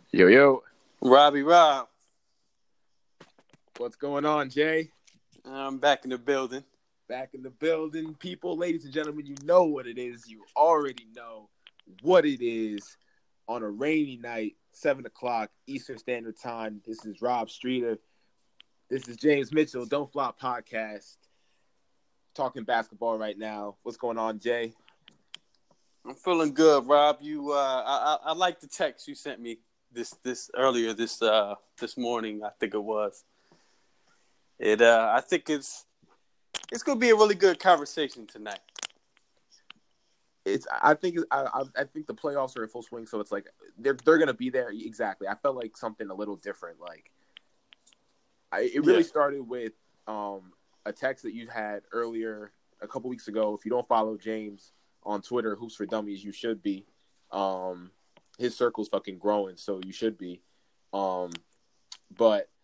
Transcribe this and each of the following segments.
Yo, yo. Robbie Rob, What's going on, Jay? I'm back in the building. Back in the building. People, ladies and gentlemen, you know what it is. You already know what it is on a rainy night, 7 o'clock Eastern Standard Time. This is Rob Streeter. This is James Mitchell, Don't Flop Podcast. Talking basketball right now. What's going on, Jay? I'm feeling good, Rob. I like the text you sent me this earlier this morning. I think it was. I think it's gonna be a really good conversation tonight. I think the playoffs are in full swing, so it's like they're gonna be there. Exactly. I felt like something a little different. It really started with a text that you had earlier a couple weeks ago. If you don't follow James on Twitter, Hoops for Dummies, you should be. His circle's fucking growing, so you should be. But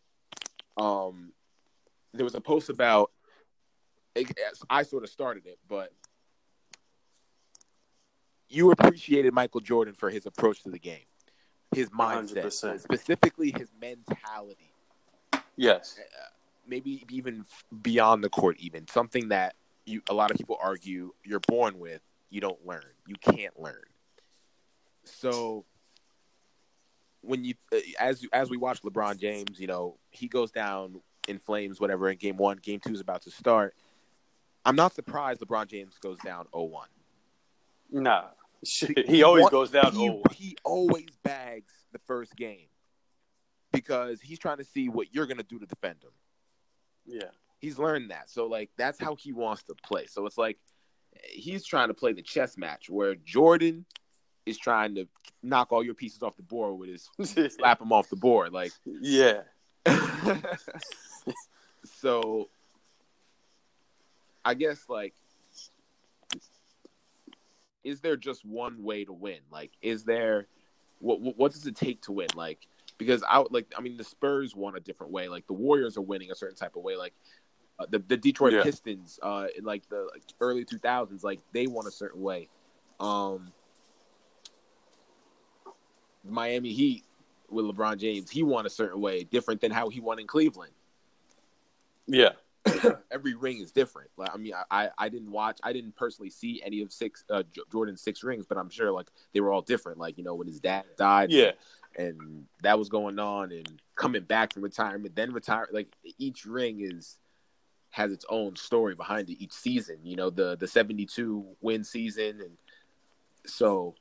there was a post about. I sort of started it, but you appreciated Michael Jordan for his approach to the game, his mindset, 100%. Specifically his mentality. Yes. Maybe even beyond the court, even something that a lot of people argue you're born with, you don't learn, you can't learn. So when you, as we watch LeBron James, he goes down in flames, whatever, in game 1, game 2 is about to start. I'm not surprised LeBron James goes down 0-1. Nah, he always goes down 0-1. He always bags the first game because he's trying to see what you're going to do to defend him. Yeah. He's learned that. So, that's how he wants to play. So, it's like he's trying to play the chess match where Jordan is trying to knock all your pieces off the board with his slap them off the board. Yeah. So, I guess, is there just one way to win? Is there what does it take to win? Because the Spurs won a different way. The Warriors are winning a certain type of way. The Detroit Pistons in the early 2000s, they won a certain way. Miami Heat with LeBron James, he won a certain way, different than how he won in Cleveland. Yeah. Every ring is different. I didn't personally see any of Jordan's 6 rings, but I'm sure they were all different. When his dad died, and that was going on, and coming back from retirement, then retire. Each ring has its own story behind it. Each season, the 72 win season, and so,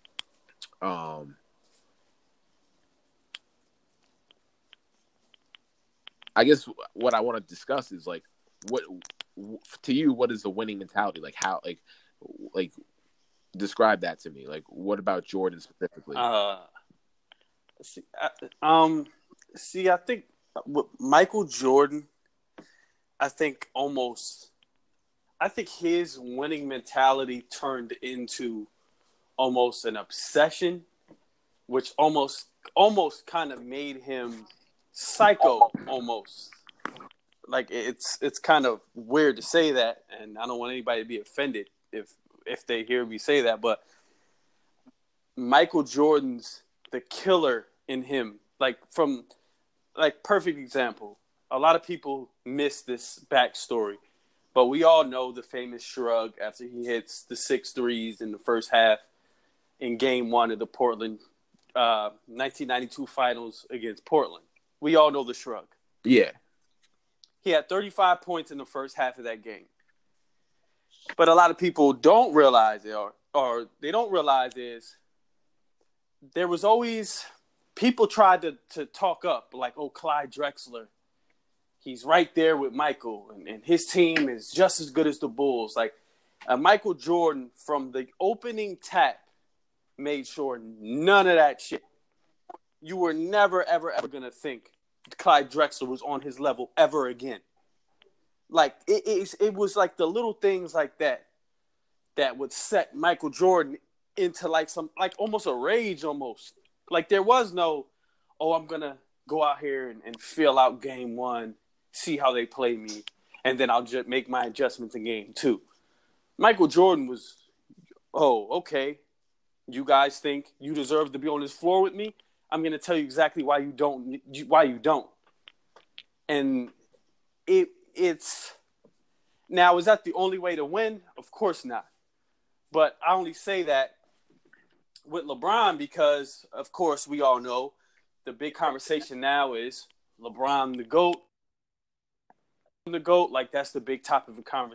I guess what I want to discuss is what to you, what is the winning mentality? How describe that to me. What about Jordan specifically? I think with Michael Jordan, I think his winning mentality turned into almost an obsession, which almost kind of made him psycho almost. It's kind of weird to say that, and I don't want anybody to be offended if they hear me say that, but Michael Jordan's the killer in him. Perfect example. A lot of people miss this backstory, but we all know the famous shrug after he hits the 6 threes in the first half in game 1 of the Portland 1992 finals against Portland. We all know the shrug. Yeah. He had 35 points in the first half of that game. But a lot of people don't realize it, or they don't realize is there was always people tried to talk up Clyde Drexler. He's right there with Michael, and his team is just as good as the Bulls. Michael Jordan, from the opening tap, made sure none of that shit. You were never, ever, ever going to think Clyde Drexler was on his level ever again. It was the little things like that would set Michael Jordan into almost a rage almost. There was no, I'm going to go out here and fill out game 1, see how they play me, and then I'll just make my adjustments in game 2. Michael Jordan was, okay, you guys think you deserve to be on this floor with me? I'm going to tell you exactly why you don't. Why you don't. And it's now, is that the only way to win? Of course not. But I only say that with LeBron because, of course, we all know the big conversation now is LeBron the GOAT. The GOAT, like that's the big topic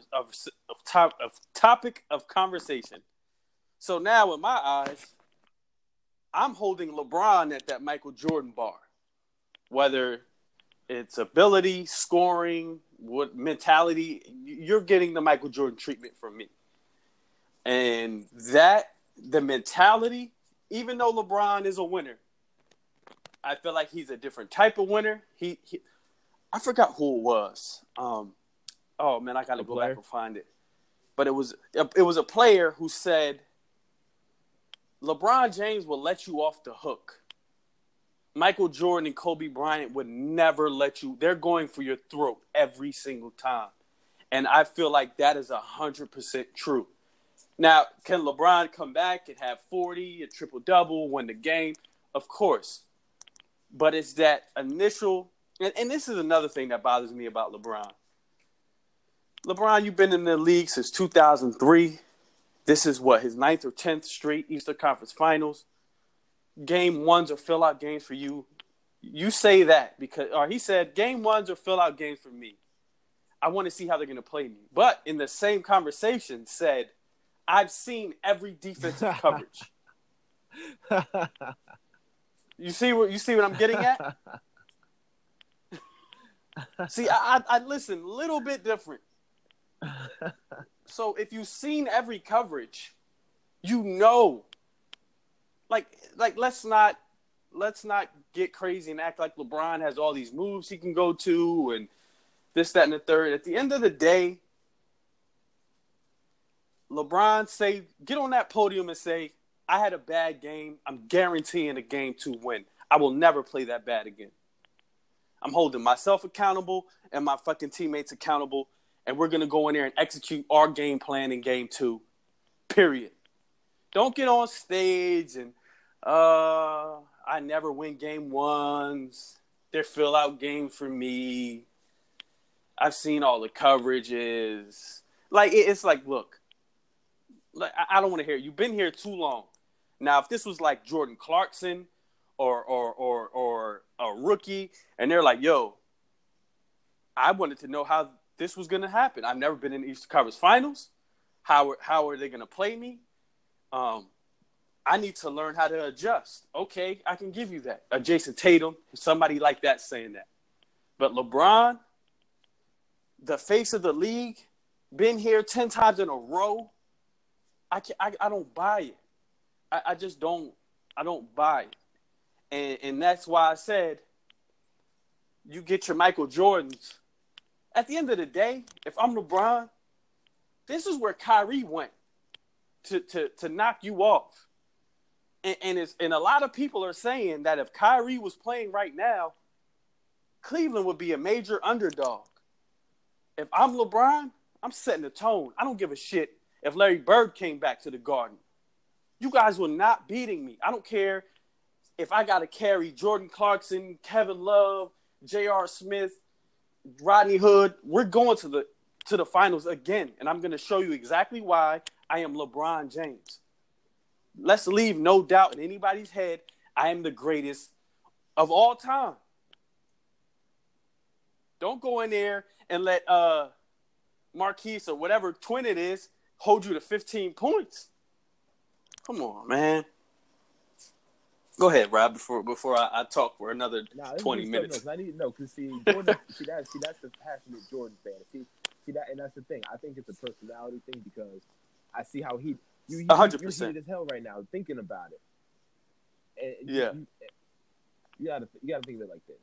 of conversation. So now, in my eyes, I'm holding LeBron at that Michael Jordan bar, whether it's ability, scoring, what mentality. You're getting the Michael Jordan treatment from me. And the mentality, even though LeBron is a winner, I feel like he's a different type of winner. I forgot who it was. Oh man, I gotta go back and find it. But it was a player who said, LeBron James will let you off the hook. Michael Jordan and Kobe Bryant would never let you. They're going for your throat every single time. And I feel like that is 100% true. Now, can LeBron come back and have 40, a triple-double, win the game? Of course. But it's that initial, and this is another thing that bothers me about LeBron. LeBron, you've been in the league since 2003. This is his 9th or 10th straight Eastern Conference Finals. Game ones are fill-out games for you. You say that he said, game ones are fill-out games for me. I want to see how they're going to play me. But in the same conversation said, I've seen every defensive coverage. You see what I'm getting at? See, I listen a little bit different. So if you've seen every coverage, you know. Like let's not get crazy and act like LeBron has all these moves he can go to and this, that, and the third. At the end of the day, LeBron get on that podium and say, I had a bad game. I'm guaranteeing a game 2 win. I will never play that bad again. I'm holding myself accountable and my fucking teammates accountable, and we're going to go in there and execute our game plan in game 2, period. Don't get on stage and, I never win game 1s. They're fill-out games for me. I've seen all the coverages. Like, it's like, look, I don't want to hear it. You've been here too long. Now, if this was like Jordan Clarkson or a rookie, and they're like, yo, I wanted to know how this was going to happen. I've never been in the Eastern Conference Finals. How are they going to play me? I need to learn how to adjust. Okay, I can give you that. Jason Tatum, somebody like that saying that. But LeBron, the face of the league, been here 10 times in a row, I don't buy it. I just don't. I don't buy it. And that's why I said, you get your Michael Jordans. At the end of the day, if I'm LeBron, this is where Kyrie went to knock you off. And a lot of people are saying that if Kyrie was playing right now, Cleveland would be a major underdog. If I'm LeBron, I'm setting the tone. I don't give a shit if Larry Bird came back to the Garden. You guys were not beating me. I don't care if I got to carry Jordan Clarkson, Kevin Love, J.R. Smith, Rodney Hood. We're going to the finals again, and I'm going to show you exactly why I am LeBron James. Let's leave no doubt in anybody's head. I am the greatest of all time. Don't go in there and let Marquise or whatever twin it is hold you to 15 points. Come on, man. Go ahead, Rob. Before I talk for another 20 minutes. I need to know because Jordan. that's the passionate Jordan fan. See that, and that's the thing. I think it's a personality thing because I see how you 100%. You're heated as hell right now thinking about it. And yeah. You gotta think of it like this.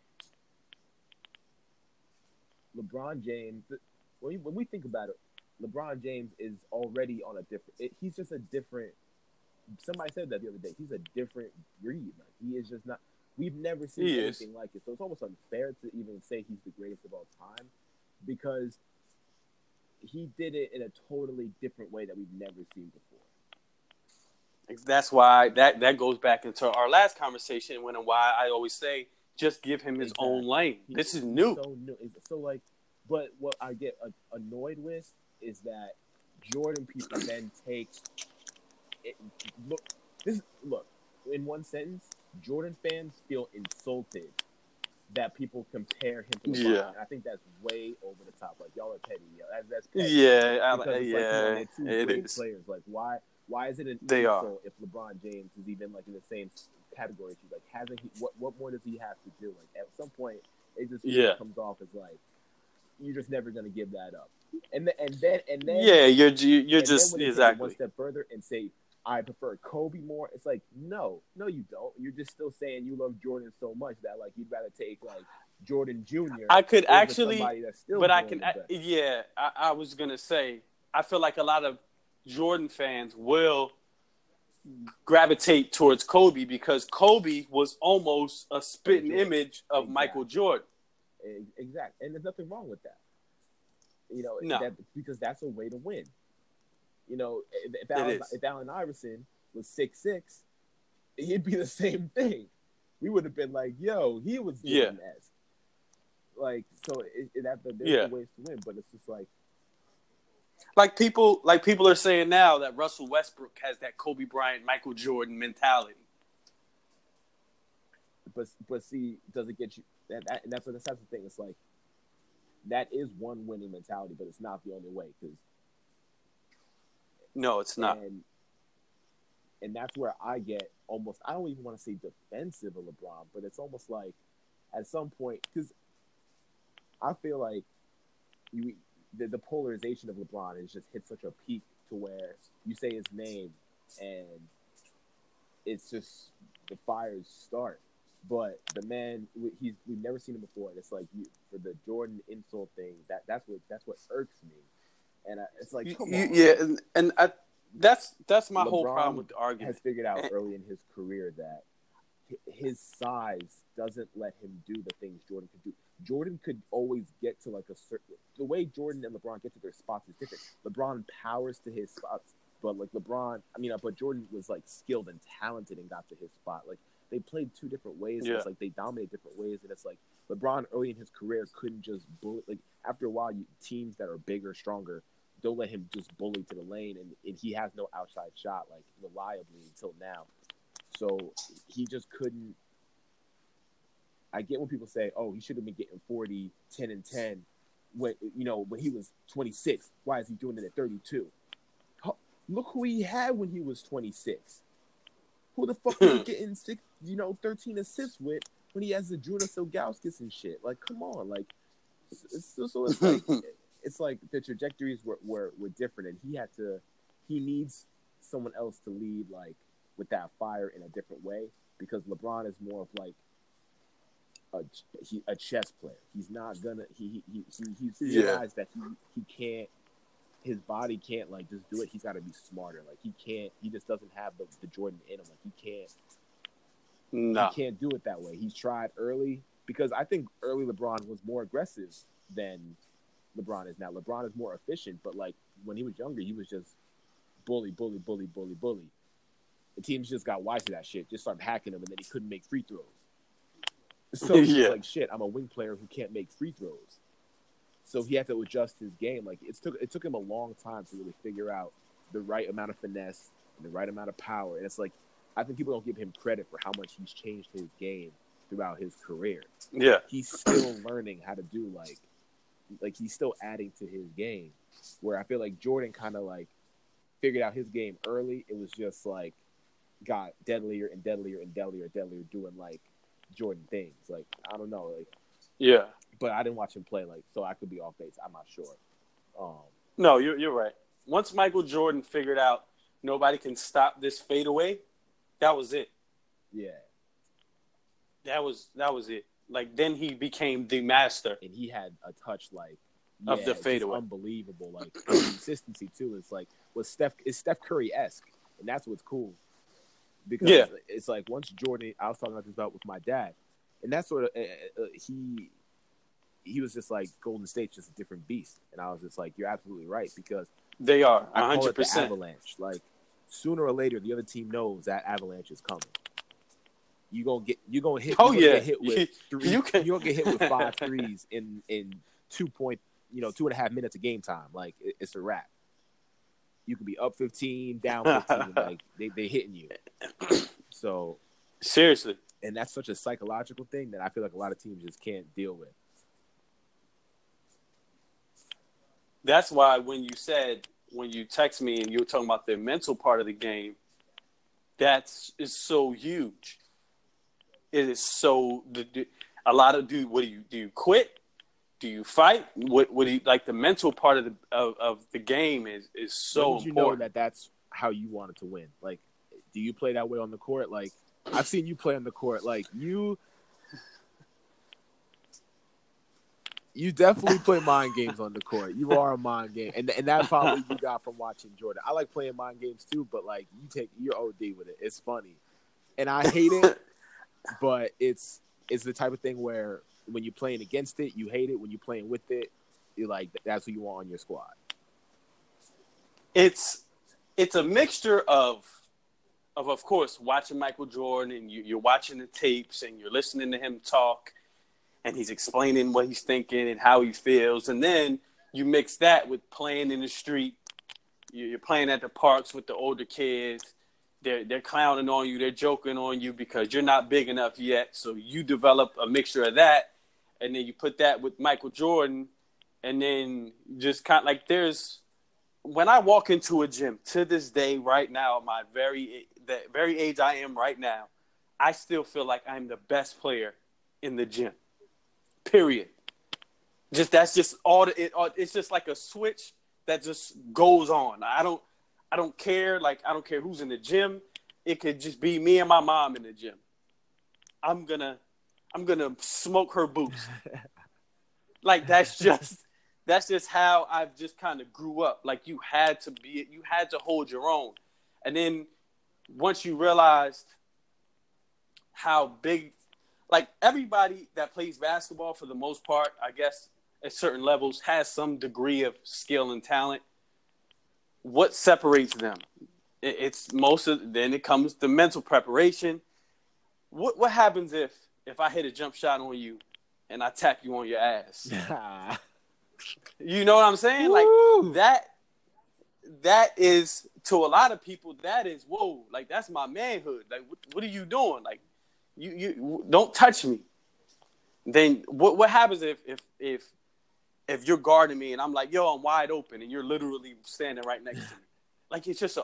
LeBron James. When we think about it, LeBron James is already on a different. He's just a different. Somebody said that the other day. He's a different breed. Like he is just not. We've never seen anything like it. So it's almost unfair to even say he's the greatest of all time, because he did it in a totally different way that we've never seen before. That's why that goes back into our last conversation and why I always say just give him his own lane. This is new. So new. So like, but what I get annoyed with is that Jordan people then take it. Look. In one sentence, Jordan fans feel insulted that people compare him to LeBron. And I think that's way over the top. Like, y'all are petty. That's petty. Yeah, they're two great players. Like, why is it an insult if LeBron James is even like in the same category as you? Like, hasn't he? What more does he have to do? Like, at some point, it just comes off as like you're just never gonna give that up. And then you're just exactly one step further and say, I prefer Kobe more. It's like, no, you don't. You're just still saying you love Jordan so much that like you'd rather take like Jordan Jr. I could actually, but I can. I was gonna say, I feel like a lot of Jordan fans will gravitate towards Kobe because Kobe was almost a spitting image of Michael Jordan. Exactly, and there's nothing wrong with that. You know, because that's a way to win. You know, if Allen Iverson was 6'6", he'd be the same thing. We would have been like, "Yo, he was Jordan-esque." Like, so there's ways to win, but it's just like people are saying now that Russell Westbrook has that Kobe Bryant, Michael Jordan mentality. But see, does it get you that? And that's the thing. It's like that is one winning mentality, but it's not the only way because. No, it's not. And that's where I get almost, I don't even want to say defensive of LeBron, but it's almost like at some point, because I feel like the polarization of LeBron has just hit such a peak to where you say his name and it's just the fires start. But the man, we've never seen him before. And it's like for the Jordan insult thing, that's what irks me. And it's like, come on. Yeah, and that's my LeBron whole problem with the argument. Has figured out early in his career that his size doesn't let him do the things Jordan could do. Jordan could always get to like a certain. The way Jordan and LeBron get to their spots is different. LeBron powers to his spots, but but Jordan was like skilled and talented and got to his spot. Like they played two different ways. Yeah. It's like they dominate different ways, and it's like LeBron early in his career couldn't just bully. Like after a while, teams that are bigger, stronger. Don't let him just bully to the lane, and he has no outside shot, like, reliably until now. So he just couldn't – I get when people say, oh, he should have been getting 40, 10, and 10 when he was 26. Why is he doing it at 32? Look who he had when he was 26. Who the fuck is he getting 13 assists with when he has the Jonas Ilgauskas and shit? Like, come on. Like, so it's like – it's like the trajectories were different, and he needs someone else to lead like with that fire in a different way because LeBron is more of like a chess player. He's not gonna he realized that he can't, his body can't like just do it. He's got to be smarter. Like he just doesn't have the Jordan in him. Like he can't do it that way. He's tried early because I think early LeBron was more aggressive than LeBron is now. LeBron is more efficient, but like when he was younger, he was just bully. The teams just got wise to that shit, just started hacking him, and then he couldn't make free throws. So he's like, shit, I'm a wing player who can't make free throws. So he had to adjust his game. Like it took him a long time to really figure out the right amount of finesse and the right amount of power. And it's like I think people don't give him credit for how much he's changed his game throughout his career. Yeah, he's still learning how to do like he's still adding to his game, where I feel like Jordan kind of like figured out his game early. It was just like got deadlier and deadlier and deadlier doing like Jordan things. Like I don't know, like yeah. But I didn't watch him play, like so I could be off base. I'm not sure. No, you're right. Once Michael Jordan figured out nobody can stop this fadeaway, that was it. Yeah, that was it. Like then he became the master, and he had a touch like of the fadeaway, unbelievable. Like consistency too. It's like Steph Curry-esque, and that's what's cool. Because it's like once Jordan, I was talking about this with my dad, and that's sort of he was just like Golden State's just a different beast, and I was just like, you're absolutely right because they are 100%. I call it the avalanche. Like sooner or later the other team knows that avalanche is coming. You're gonna get hit. Oh get hit with three. You're gonna get hit with 5 threes in 2.5 minutes of game time. Like it's a wrap. You could be up 15, down 15. Like they hitting you. So seriously, and that's such a psychological thing that I feel like a lot of teams just can't deal with. That's why when you text me and you were talking about the mental part of the game, is so huge. It is so. A lot of what do you quit? Do you fight? What do you like? The mental part of the game is so when did you important. know that's how you wanted to win? Like, do you play that way on the court? Like, I've seen you play on the court. Like you definitely play mind games on the court. You are a mind game, and that's probably you got from watching Jordan. I like playing mind games too, but like you're OD with it. It's funny, and I hate it, but it's the type of thing where when you're playing against it, you hate it. When you're playing with it, you're like, that's who you want on your squad. It's a mixture of course, watching Michael Jordan, and you're watching the tapes, and you're listening to him talk, and he's explaining what he's thinking and how he feels. And then you mix that with playing in the street. You're playing at the parks with the older kids. They're clowning on you. They're joking on you because you're not big enough yet. So you develop a mixture of that. And then you put that with Michael Jordan. And then just kind of like when I walk into a gym to this day right now, the very age I am right now, I still feel like I'm the best player in the gym. Period. That's just all. It's just like a switch that just goes on. I don't care. Like, I don't care who's in the gym. It could just be me and my mom in the gym. I'm gonna smoke her boots. Like, that's just how I've just kind of grew up. Like, you had to hold your own. And then once you realized how big, like, everybody that plays basketball for the most part, I guess at certain levels, has some degree of skill and talent. What separates them? Then it comes to mental preparation. What happens if I hit a jump shot on you and I tap you on your ass? You know what I'm saying? Woo! Like that is, to a lot of people, that is, whoa, like, that's my manhood. Like, what are you doing? Like, you don't touch me. Then what happens if you're guarding me and I'm like, yo, I'm wide open, and you're literally standing right next to me? Like,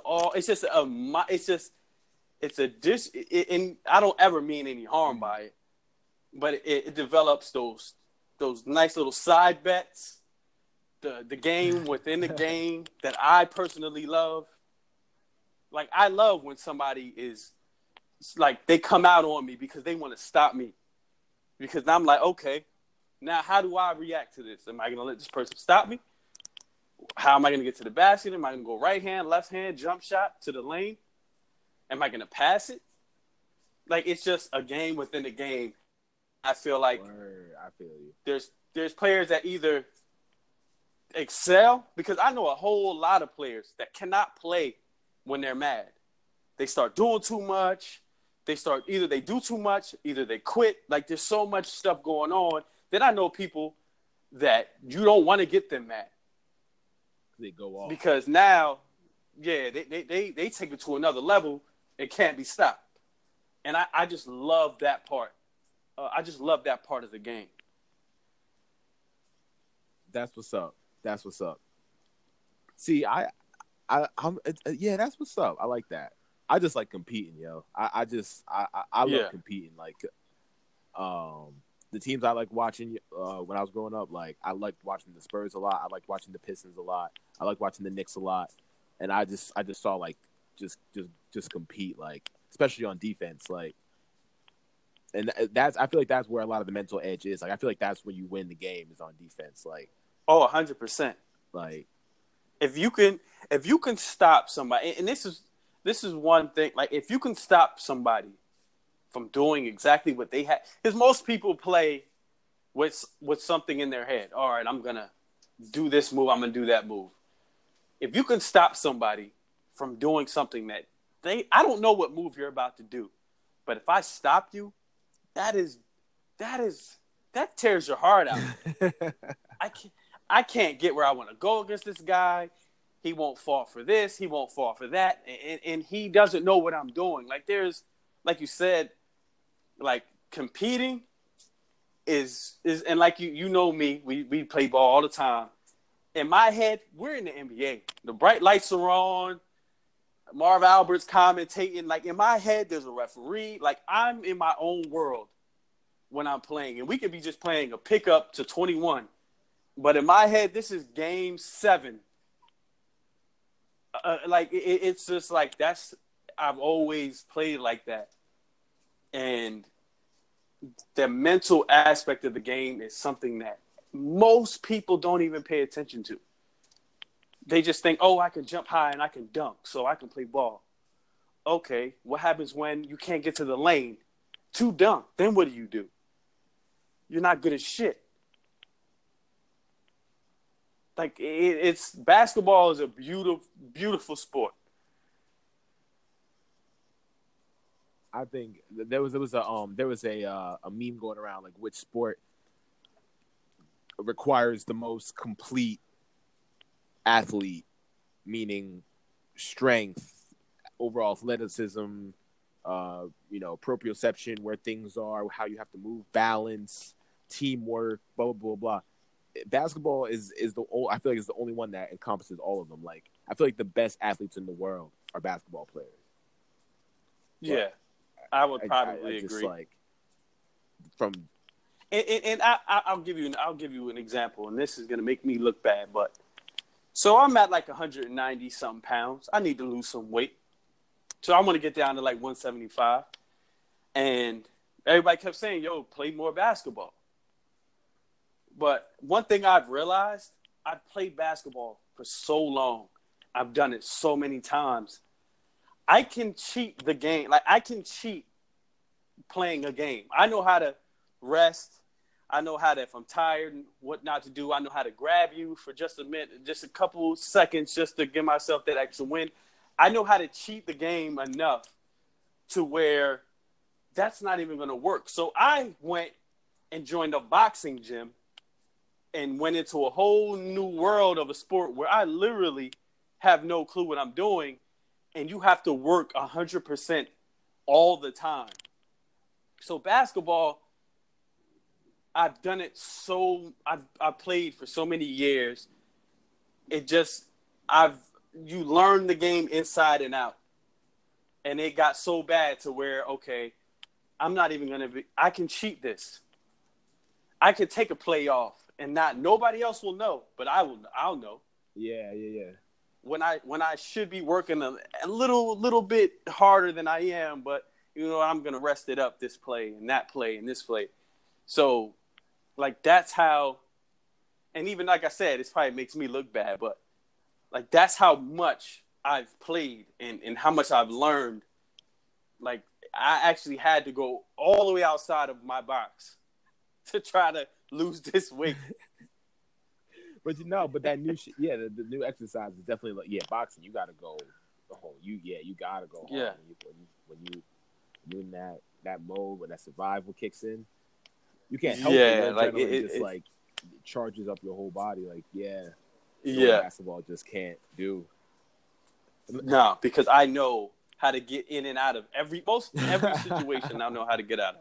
and I don't ever mean any harm by it, but it develops those nice little side bets, the game within the game that I personally love. Like, I love when somebody is like, they come out on me because they want to stop me, because I'm like, okay, now how do I react to this? Am I going to let this person stop me? How am I going to get to the basket? Am I going to go right hand, left hand, jump shot to the lane? Am I going to pass it? Like, it's just a game within a game. I feel like I feel you. There's players that either excel, because I know a whole lot of players that cannot play when they're mad. They start doing too much. Either they do too much, either they quit. Like, there's so much stuff going on that I know people that you don't want to get them mad. They go off. Because now, yeah, they take it to another level. It can't be stopped. And I just love that part. I just love that part of the game. That's what's up. See, I'm yeah, that's what's up. I like that. I just like competing, yo. I love competing. Like, the teams I like watching when I was growing up, like, I liked watching the Spurs a lot. I liked watching the Pistons a lot. I liked watching the Knicks a lot. And I just saw, like, just compete, like, especially on defense, like. And I feel like that's where a lot of the mental edge is. Like, I feel like that's when you win the game, is on defense. Like, 100%. Like, if you can stop somebody, and this is one thing. Like, if you can stop somebody from doing exactly what they had, because most people play with something in their head. All right, I'm gonna do this move. I'm gonna do that move. If you can stop somebody from doing something that I don't know what move you're about to do, but if I stop you, that tears your heart out. I can't get where I want to go against this guy. He won't fall for this. He won't fall for that. And he doesn't know what I'm doing. Like there's, like you said, like competing is and like you know me, we play ball all the time. In my head, we're in the NBA. The bright lights are on. Marv Albert's commentating. Like in my head, there's a referee. Like I'm in my own world when I'm playing. And we could be just playing a pickup to 21. But in my head, this is game 7. It's just like I've always played like that. And the mental aspect of the game is something that most people don't even pay attention to. They just think, oh, I can jump high and I can dunk, so I can play ball. Okay, what happens when you can't get to the lane to dunk? Then what do? You're not good at shit. Like it's basketball is a beautiful, beautiful sport. I think there was a meme going around like which sport requires the most complete athlete, meaning strength, overall athleticism, proprioception, where things are, how you have to move, balance, teamwork, blah blah blah blah. Basketball is I feel like it's the only one that encompasses all of them. Like I feel like the best athletes in the world are basketball players. Yeah, I would probably agree. Just like from and I'll give you an example, and this is gonna make me look bad, but so I'm at like 190 something pounds. I need to lose some weight, so I'm gonna get down to like 175, and everybody kept saying, "Yo, play more basketball." But one thing I've realized, I've played basketball for so long. I've done it so many times. I can cheat the game. Like, I can cheat playing a game. I know how to rest. I know how to, if I'm tired, what not to do. I know how to grab you for just a minute, just a couple seconds, just to give myself that extra win. I know how to cheat the game enough to where that's not even going to work. So I went and joined a boxing gym and went into a whole new world of a sport where I literally have no clue what I'm doing, and you have to work 100% all the time. So basketball, I've done it I've played for so many years. You learn the game inside and out. And it got so bad to where, okay, I'm not even going to I can cheat this. I could take a play off and nobody else will know, but I'll know. Yeah. When I should be working a little bit harder than I am, but I'm gonna rest it up this play and that play and this play. So, like that's how, and even like I said, it probably makes me look bad, but like that's how much I've played and how much I've learned. Like I actually had to go all the way outside of my box to try to lose this weight. But that new shit, the new exercise is definitely like, boxing. You gotta go the whole. You gotta go hard. Yeah. When you in that mode when that survival kicks in, you can't help it. Like it charges up your whole body. Like basketball just can't do. No, because I know how to get in and out of every situation. I know how to get out of.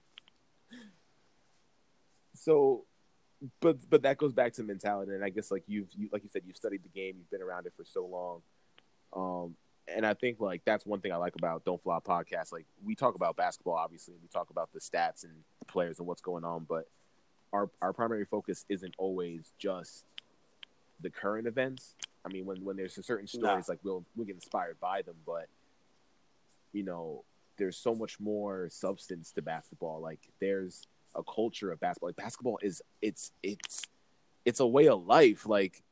So. But that goes back to mentality, and I guess like you like you said, you've studied the game, you've been around it for so long, and I think like that's one thing I like about Don't Flop podcast. Like we talk about basketball, obviously, we talk about the stats and the players and what's going on, but our primary focus isn't always just the current events. I mean, when there's certain stories, like we'll get inspired by them, but there's so much more substance to basketball. Like there's a culture of basketball. Like basketball is it's a way of life. Like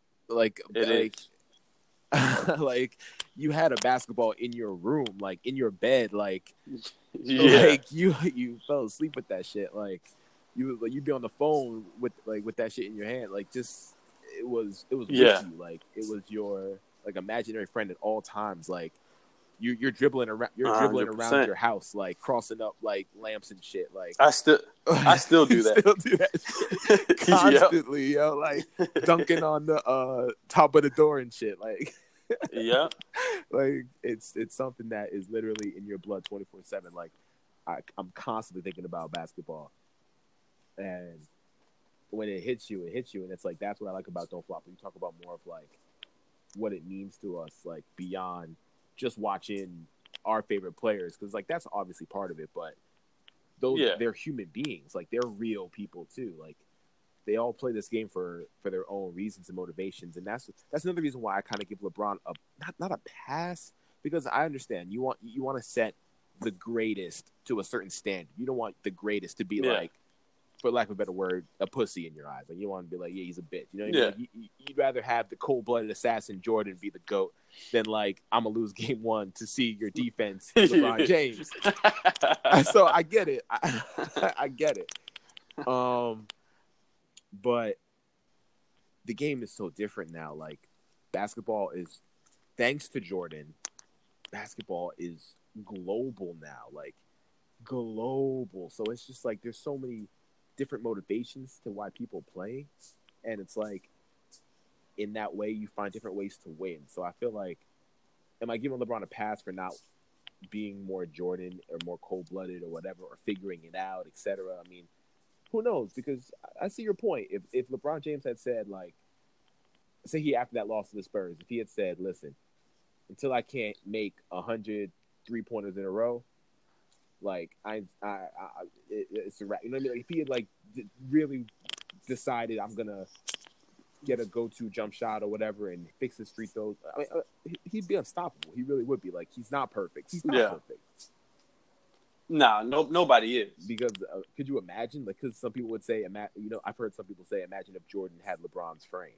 you had a basketball in your room, like in your bed, like like you fell asleep with that shit. Like you'd be on the phone with that shit in your hand. Like just it was with you. Like it was your imaginary friend at all times. Like you're dribbling around, around your house, like crossing up like lamps and shit. Like I still do that. Still do that shit constantly, yo. Like dunking on the top of the door and shit. Like yeah, like it's something that is literally in your blood 24/7. Like I'm constantly thinking about basketball, and when it hits you, and it's like that's what I like about Don't Flop. You talk about more of like what it means to us, like beyond just watching our favorite players, because like that's obviously part of it, but they're human beings, like they're real people too. Like they all play this game for their own reasons and motivations, and that's another reason why I kind of give LeBron a not a pass, because I understand you want to set the greatest to a certain standard. You don't want the greatest to be like, for lack of a better word, a pussy in your eyes. Like you want to be like, yeah, he's a bitch. You know what I mean? Like, you'd rather have the cold-blooded assassin Jordan be the GOAT than like I'm gonna lose game one to see your defense, LeBron James. So I get it. I get it. But the game is so different now. Like basketball is, thanks to Jordan, basketball is global now. Like global. So it's just like there's so many different motivations to why people play, and it's like in that way you find different ways to win. So I feel like, am I giving LeBron a pass for not being more Jordan or more cold-blooded or whatever, or figuring it out, etc.? I mean, who knows? Because I see your point. If LeBron James had said, like, say he after that loss to the Spurs, if he had said, listen, until I can't make 100 3-pointers in a row, like it's a wrap. You know what I mean? Like, if he had like really decided I'm gonna get a go-to jump shot or whatever and fix his free throws, I mean, he'd be unstoppable. He really would be. Like he's not perfect. He's not perfect. Nah, nobody is. Because could you imagine? Like, because some people would say, I've heard some people say, imagine if Jordan had LeBron's frame.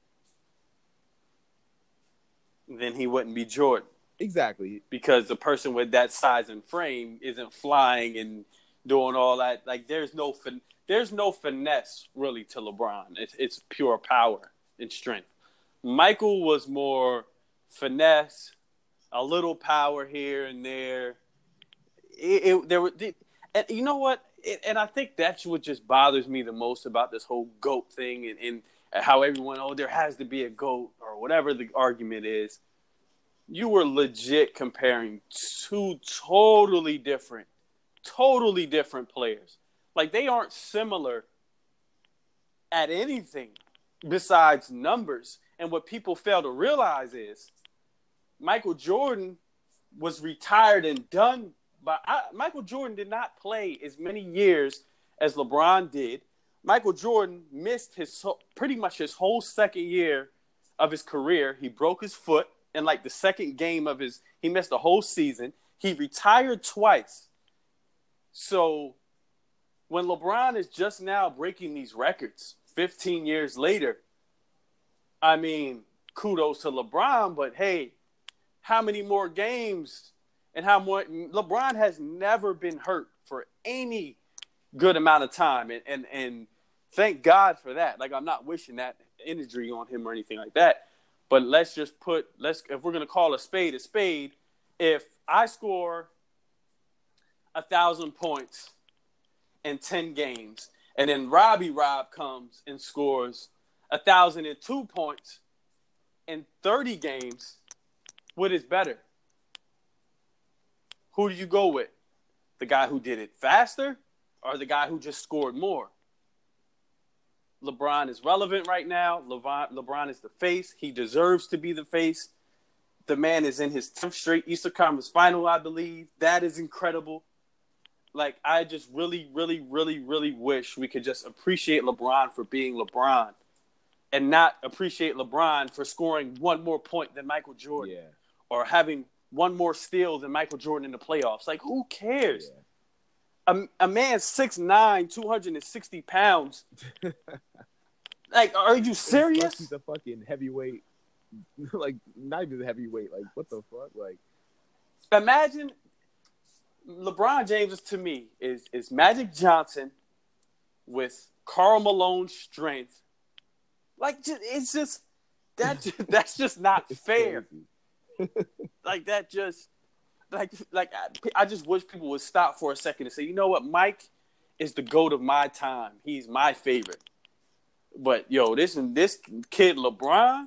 Then he wouldn't be Jordan. Exactly. Because the person with that size and frame isn't flying and doing all that. Like, there's no finesse really to LeBron. It's pure power and strength. Michael was more finesse, a little power here and there. And you know what? And I think that's what just bothers me the most about this whole GOAT thing, and how everyone, there has to be a GOAT or whatever the argument is. You were legit comparing two totally different players. Like, they aren't similar at anything besides numbers. And what people fail to realize is Michael Jordan was retired and done. But Michael Jordan did not play as many years as LeBron did. Michael Jordan missed pretty much his whole second year of his career. He broke his foot in like the second game of he missed the whole season. He retired twice. So when LeBron is just now breaking these records 15 years later, I mean, kudos to LeBron, but hey, how many more games and how more? LeBron has never been hurt for any good amount of time. And thank God for that. Like, I'm not wishing that injury on him or anything like that. But let's if we're going to call a spade, if I score 1,000 points in 10 games, and then Rob comes and scores 1,002 points in 30 games, what is better? Who do you go with? The guy who did it faster or the guy who just scored more? LeBron is relevant right now. LeBron is the face. He deserves to be the face. The man is in his 10th straight Eastern Conference final, I believe. That is incredible. Like, I just really, really, really, really wish we could just appreciate LeBron for being LeBron and not appreciate LeBron for scoring one more point than Michael Jordan or having one more steal than Michael Jordan in the playoffs. Like, who cares? A man 6'9", 260 pounds. Like, are you serious? He's a fucking heavyweight. Like, not even a heavyweight. Like, what the fuck? Like, imagine LeBron James to me is Magic Johnson with Karl Malone's strength. Like, it's just That's just not fair. Like that just I just wish people would stop for a second and say, you know what, Mike is the GOAT of my time. He's my favorite. But yo, this kid LeBron,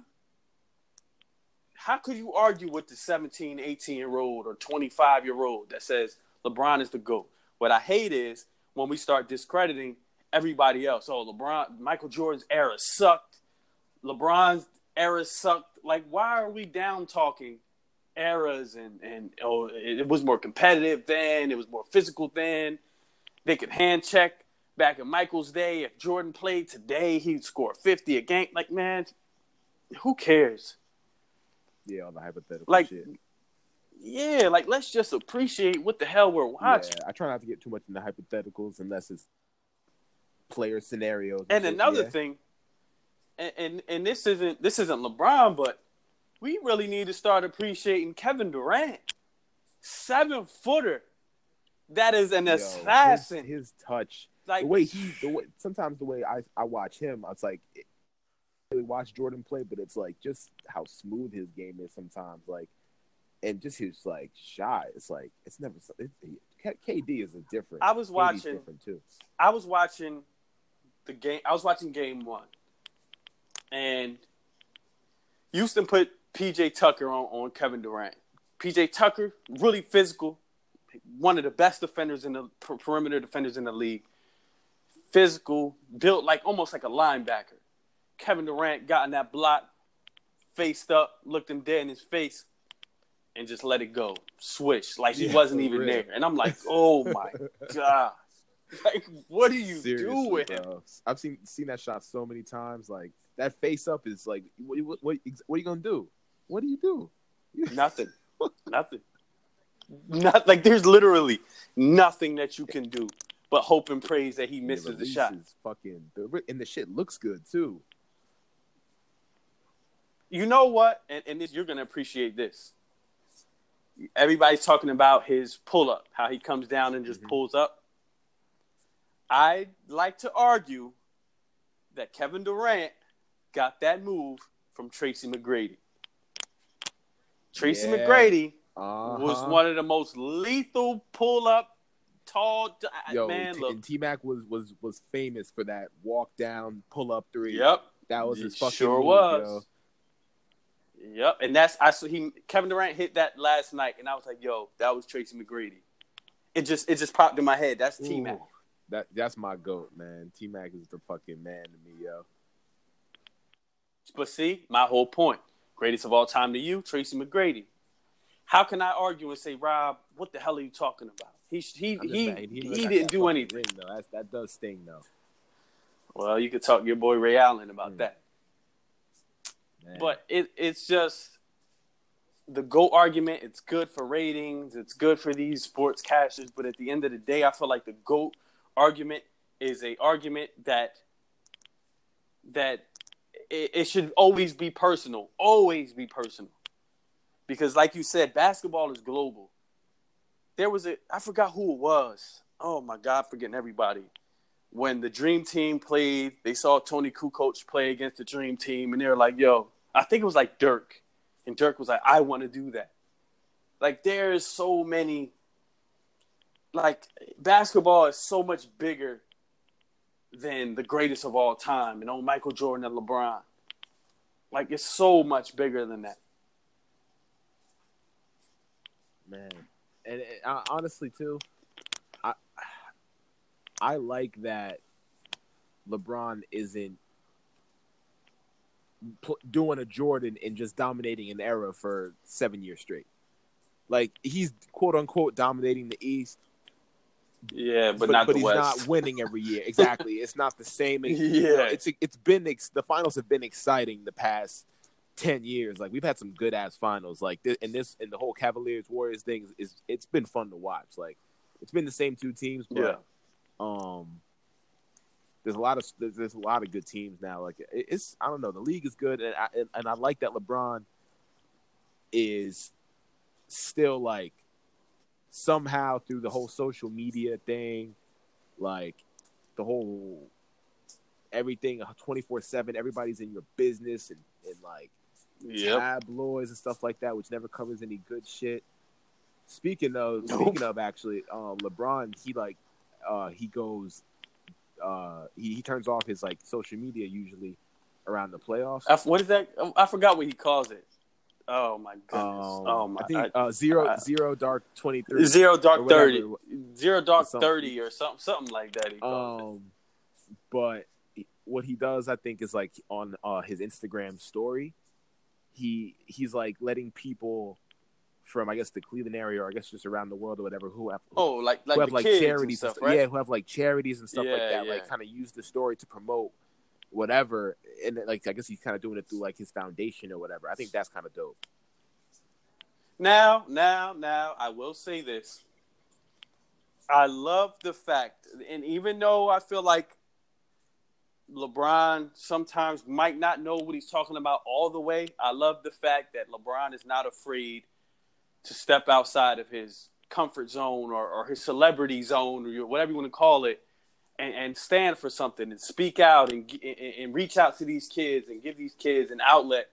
how could you argue with the 17, 18-year-old or 25-year-old that says LeBron is the GOAT? What I hate is when we start discrediting everybody else. Oh, Michael Jordan's era sucked. LeBron's era sucked. Like, why are we down talking eras and it was more competitive then, it was more physical then. They could hand check back in Michael's day. If Jordan played today, he'd score 50 a game. Like, man, who cares? Yeah, all the hypothetical shit. Yeah, like let's just appreciate what the hell we're watching. Yeah, I try not to get too much into hypotheticals unless it's player scenarios. And another thing, and this isn't LeBron, but we really need to start appreciating Kevin Durant. 7-footer. That is an assassin. His touch. Like, sometimes the way I watch him, it's like I really watch Jordan play, but it's like just how smooth his game is sometimes. Like, and just his like shot. It's like it's never. KD is a different. KD's different too. I was watching the game. I was watching Game 1, and Houston put PJ Tucker on Kevin Durant. PJ Tucker, really physical, one of the best defenders in the perimeter defenders in the league. Physical, built almost like a linebacker. Kevin Durant got in that block, faced up, looked him dead in his face, and just let it go. Swish, like he wasn't even there. And I'm like, oh my God. Like, what are you doing? Bro. I've seen that shot so many times. Like, that face up is like, what are you gonna do? What do you do? Nothing. Nothing. Not like there's literally nothing that you can do but hope and praise that he misses the shot. And the shit looks good too. You know what? And this, you're gonna appreciate this. Everybody's talking about his pull up, how he comes down and just pulls up. I'd like to argue that Kevin Durant got that move from Tracy McGrady. Tracy McGrady was one of the most lethal pull-up, tall man. And T-Mac was famous for that walk-down, pull-up three. Yep. That was his fucking sure move, was. Yo. Yep, and Kevin Durant hit that last night, and I was like, yo, that was Tracy McGrady. It just popped in my head. That's T-Mac. That's my GOAT, man. T-Mac is the fucking man to me, yo. But see, my whole point. Greatest of all time to you, Tracy McGrady. How can I argue and say, Rob, what the hell are you talking about? He didn't do anything. Ring, though. That does sting, though. Well, you could talk to your boy Ray Allen about that. Man. But it's just the GOAT argument. It's good for ratings. It's good for these sportscasters. But at the end of the day, I feel like the GOAT argument is an argument that it should always be personal. Always be personal. Because like you said, basketball is global. There was I forgot who it was. Oh, my God, I'm forgetting everybody. When the Dream Team played, they saw Tony Kukoc play against the Dream Team, and they were like, yo, I think it was like Dirk. And Dirk was like, I want to do that. Like, there's so many. Like, basketball is so much bigger than the greatest of all time. And Michael Jordan and LeBron. Like, it's so much bigger than that. Man. And honestly, too, I like that LeBron isn't doing a Jordan and just dominating an era for 7 years straight. Like, he's quote-unquote dominating the East. Yeah, but not the West. But he's not winning every year. Exactly. It's not the same. It's been the finals have been exciting the past 10 years. Like, we've had some good ass finals. Like and the whole Cavaliers Warriors thing it's been fun to watch. Like, it's been the same two teams, but there's a lot of good teams now. Like, it's I don't know, the league is good, and I like that LeBron is still, like, somehow through the whole social media thing, like the whole everything 24/7, everybody's in your business, in like tabloids and stuff like that, which never covers any good shit. Speaking of actually, LeBron, he goes, he turns off his like social media usually around the playoffs. What is that? I forgot what he calls it. Oh my goodness! I think zero dark 23, zero dark 30, zero dark 30 or something like that. He calls it. But what he does, I think, is like on his Instagram story, he's like letting people from, I guess, the Cleveland area, or I guess just around the world or whatever, who have charities and stuff, right? Yeah, who have like charities and stuff like that, like kind of use the story to promote whatever, and like I guess he's kind of doing it through like his foundation or whatever. I think that's kind of dope. Now, I will say this: I love the fact, and even though I feel like LeBron sometimes might not know what he's talking about all the way, I love the fact that LeBron is not afraid to step outside of his comfort zone or his celebrity zone, or whatever you want to call it, and stand for something and speak out and reach out to these kids and give these kids an outlet.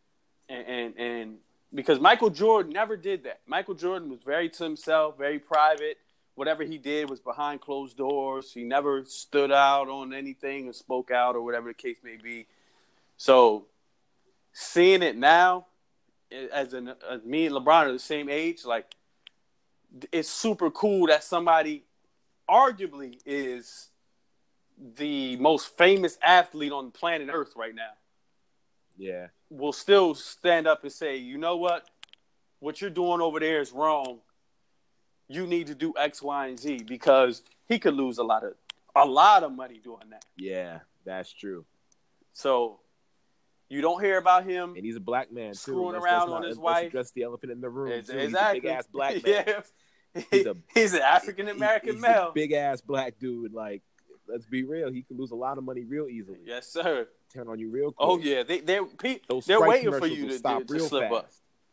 And because Michael Jordan never did that. Michael Jordan was very to himself, very private. Whatever he did was behind closed doors. He never stood out on anything or spoke out or whatever the case may be. So seeing it now, as me and LeBron are the same age, like, it's super cool that somebody arguably is the most famous athlete on planet Earth right now. Yeah. Will still stand up and say, you know what you're doing over there is wrong. You need to do X, Y, and Z, because he could lose a lot of money doing that. Yeah, that's true. So you don't hear about him, and he's a black man too. Screwing around on his wife. Address the elephant in the room. Exactly. He's a big ass black man. Yeah. He's an African American male. Big ass black dude. Like, let's be real. He can lose a lot of money real easily. Yes, sir. Turn on you real quick. Oh yeah, they're waiting for you to slip up.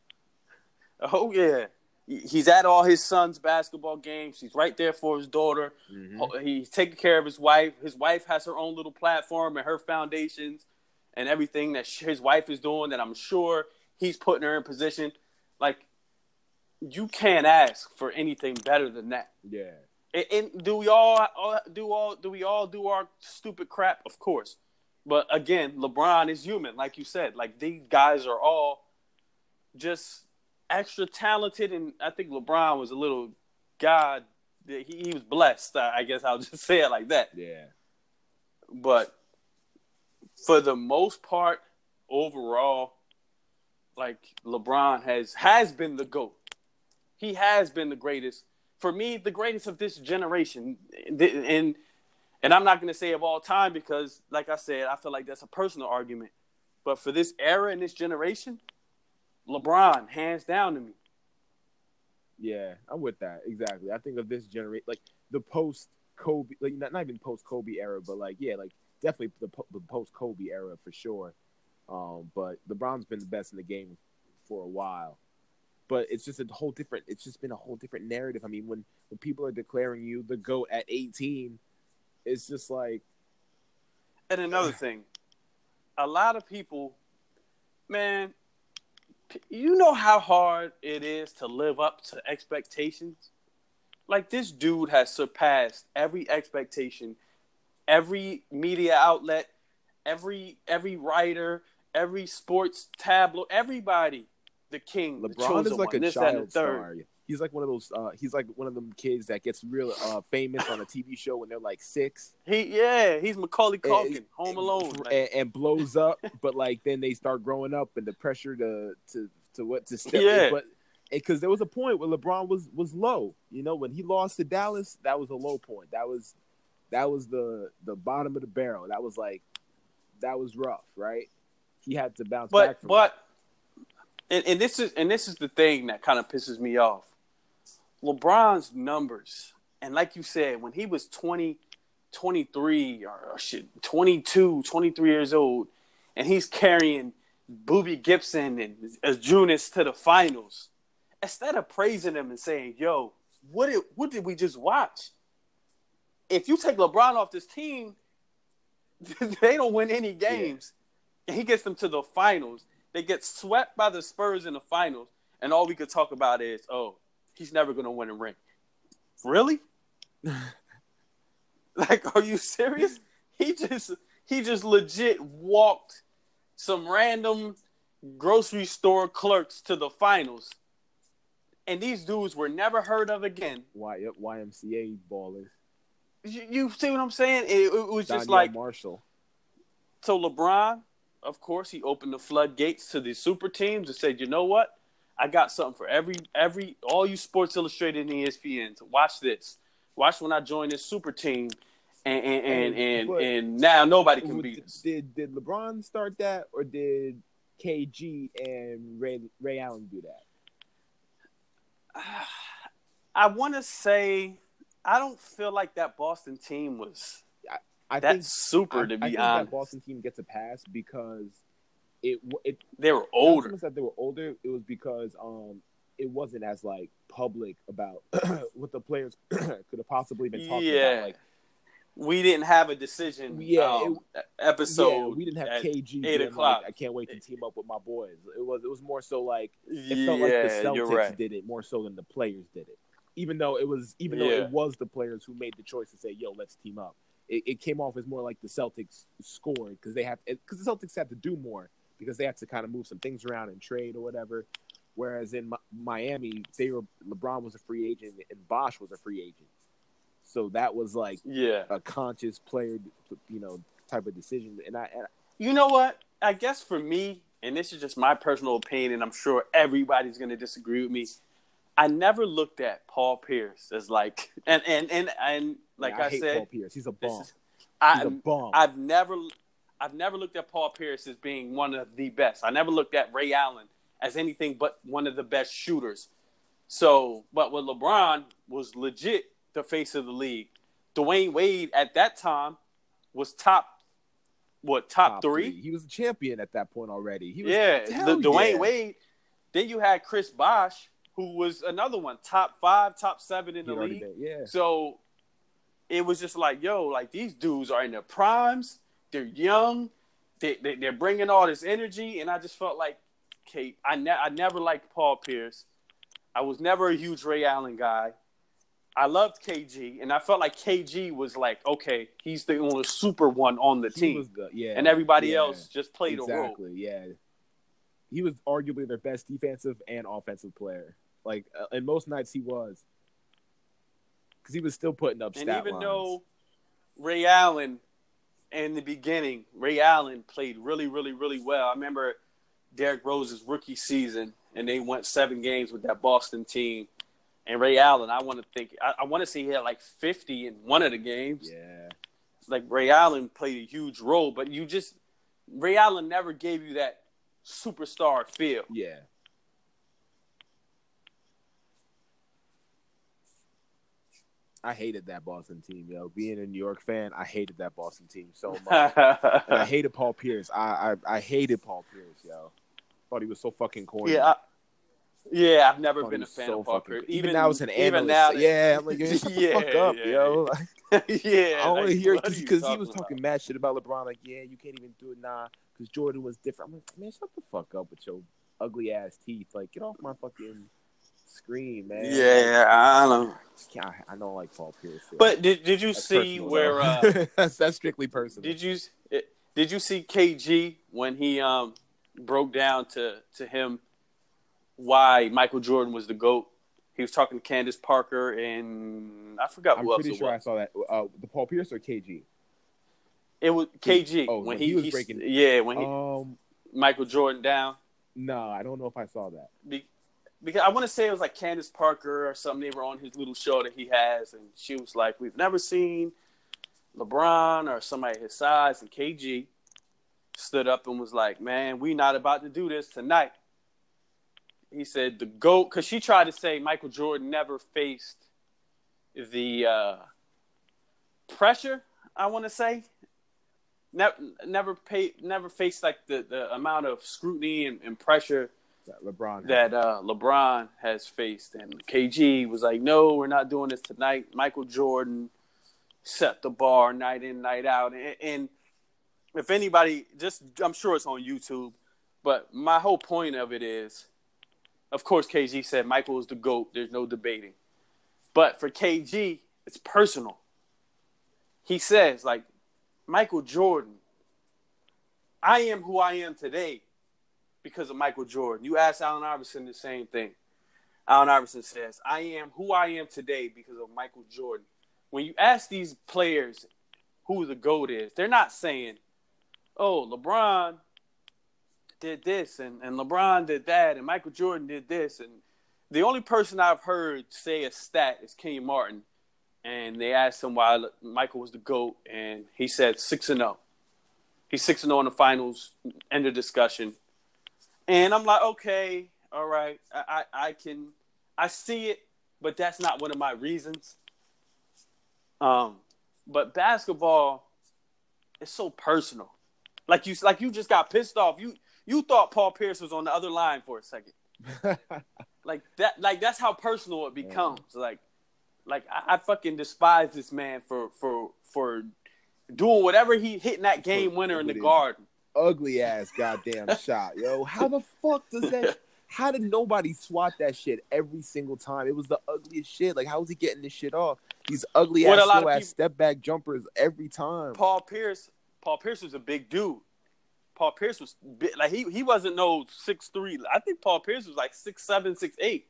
Oh yeah. He's at all his son's basketball games. He's right there for his daughter. Mm-hmm. He's taking care of his wife. His wife has her own little platform and her foundations and everything that his wife is doing, that I'm sure he's putting her in position. Like, you can't ask for anything better than that. Yeah. And do we all do our stupid crap? Of course. But again, LeBron is human, like you said. Like, these guys are all just extra talented, and I think LeBron was a little god. He was blessed. I guess I'll just say it like that. Yeah. But for the most part, overall, like, LeBron has been the GOAT. He has been the greatest. For me, the greatest of this generation. And I'm not going to say of all time, because, like I said, I feel like that's a personal argument. But for this era and this generation, LeBron, hands down to me. Yeah, I'm with that. Exactly. I think of this generation, like the post-Kobe, like not even post-Kobe era, but like, yeah, like definitely the post-Kobe era for sure. But LeBron's been the best in the game for a while. But it's just been a whole different narrative. I mean, when people are declaring you the GOAT at 18, it's just like. And another thing, a lot of people, man, you know how hard it is to live up to expectations? Like, this dude has surpassed every expectation, every media outlet, every writer, every sports tableau, everybody. The king, LeBron is like a child star. He's like one of those. He's like one of them kids that gets real famous on a TV show when they're like 6. He's Macaulay Culkin, Home Alone, and blows up. But like then they start growing up, and the pressure to step. Yeah. But because there was a point where LeBron was low. You know, when he lost to Dallas, that was a low point. That was the bottom of the barrel. That was rough, right? He had to bounce back from it. And this is the thing that kind of pisses me off. LeBron's numbers, and like you said, when he was 20, 23, 22, 23 years old, and he's carrying Boobie Gibson and Junis to the finals, instead of praising him and saying, yo, what did we just watch? If you take LeBron off this team, they don't win any games. and he gets them to the finals. They get swept by the Spurs in the finals, and all we could talk about is, oh, he's never going to win a ring. Really? Like, are you serious? He just legit walked some random grocery store clerks to the finals. And these dudes were never heard of again. YMCA ballers. You see what I'm saying? It was just Danielle like Marshall. So LeBron, of course, he opened the floodgates to the super teams and said, you know what? I got something for all you Sports Illustrated and ESPN. Watch this. Watch when I join this super team, and now nobody can beat us. Did LeBron start that, or did KG and Ray Allen do that? I want to say I don't feel like that Boston team was I think that Boston team gets a pass because they were older. Not that they were older. It was because it wasn't as like public about what the players could have possibly been talking about. Like, we didn't have a decision. Episode. We didn't have KG 8:00. Like, I can't wait to team up with my boys. It was more so like it felt like the Celtics did it more so than the players did it. Even though it was the players who made the choice to say, "Yo, let's team up." It came off as more like the Celtics scored because the Celtics had to do more because they had to kind of move some things around and trade or whatever. Whereas in Miami, LeBron was a free agent and Bosh was a free agent. So that was like a conscious player, type of decision. And you know what? I guess for me, and this is just my personal opinion, and I'm sure everybody's going to disagree with me. I never looked at Paul Pierce as like, and like I hate said, Paul Pierce. He's a bum. He's a bum. I've never looked at Paul Pierce as being one of the best. I never looked at Ray Allen as anything but one of the best shooters. So, but with LeBron was legit the face of the league. Dwayne Wade at that time was top three? He was a champion at that point already. Dwayne Wade. Then you had Chris Bosh, who was another one, top 5, top 7 in the league. So it was just like, these dudes are in their primes. They're young. They're bringing all this energy, and I just felt like, I never liked Paul Pierce. I was never a huge Ray Allen guy. I loved KG, and I felt like KG was like, okay, he's the only super one on the team. And everybody else just played a role. Exactly, yeah. He was arguably their best defensive and offensive player. Like, and most nights he was. Because he was still putting up stat lines. And even though Ray Allen, in the beginning, played really, really, really well. I remember Derrick Rose's rookie season, and they went 7 games with that Boston team. And Ray Allen, I want to say he had like 50 in one of the games. Yeah. Like Ray Allen played a huge role, but Ray Allen never gave you that superstar feel. Yeah. I hated that Boston team, yo. Being a New York fan, I hated that Boston team so much. And I hated Paul Pierce. I hated Paul Pierce, yo. Thought he was so fucking corny. Yeah, I've never been a fan of Paul Pierce. Even now as an analyst. I'm like, shut the fuck up, yo. I want to hear because he was talking mad shit about LeBron. Like, you can't even do it because Jordan was different. I'm like, man, shut the fuck up with your ugly ass teeth. Like, get off my fucking screen, man. Yeah, I don't know. I don't like Paul Pierce. Yeah. But did you see where that's strictly personal. Did you see KG when he broke down to him why Michael Jordan was the GOAT? He was talking to Candace Parker and I forgot who else it was. I'm pretty sure I saw that. The Paul Pierce or KG? It was KG. When he was breaking. When he Michael Jordan down. No, I don't know if I saw that. Because I want to say it was like Candace Parker or something. They were on his little show that he has, and she was like, "We've never seen LeBron or somebody his size." And KG stood up and was like, "Man, we not about to do this tonight." He said the GOAT, because she tried to say Michael Jordan never faced the pressure. I want to say never faced like the amount of scrutiny and pressure that LeBron has faced. And KG was like, "No, we're not doing this tonight." Michael Jordan set the bar night in, night out, and if anybody, I'm sure it's on YouTube, but my whole point of it is, of course, KG said Michael is the GOAT. There's no debating. But for KG, it's personal. He says, like, Michael Jordan, I am who I am today because of Michael Jordan. You ask Allen Iverson the same thing. Allen Iverson says, I am who I am today because of Michael Jordan. When you ask these players who the GOAT is, they're not saying, oh, LeBron did this and LeBron did that and Michael Jordan did this. And the only person I've heard say a stat is Kenny Martin. And they asked him why Michael was the GOAT, and he said 6-0. He's 6-0 in the finals, end of discussion. And I'm like, okay, all right, I see it, but that's not one of my reasons. But basketball is so personal. Like you just got pissed off. You thought Paul Pierce was on the other line for a second. Like that's how personal it becomes. Yeah. Like I fucking despise this man for doing whatever he hitting that game winner in the Garden. Ugly ass goddamn shot, yo. How the fuck does that? How did nobody swat that shit every single time? It was the ugliest shit. Like, how was he getting this shit off? These ugly ass, slow ass step back jumpers every time. Paul Pierce was a big dude. Paul Pierce was big, like he wasn't no 6'3". I think Paul Pierce was like 6'7", 6'8".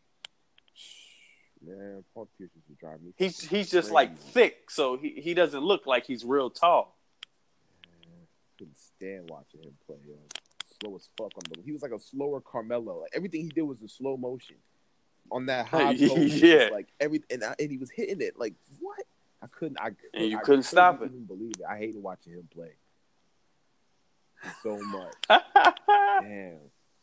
Man, Paul Pierce used to drive me. He's just like thick, so he doesn't look like he's real tall. Man, couldn't stand watching him play. Slow as fuck on the. He was like a slower Carmelo. Like everything he did was in slow motion on that high. Yeah, like everything, and he was hitting it. Like what? I couldn't stop it. Believe it. I hated watching him play so much. Damn.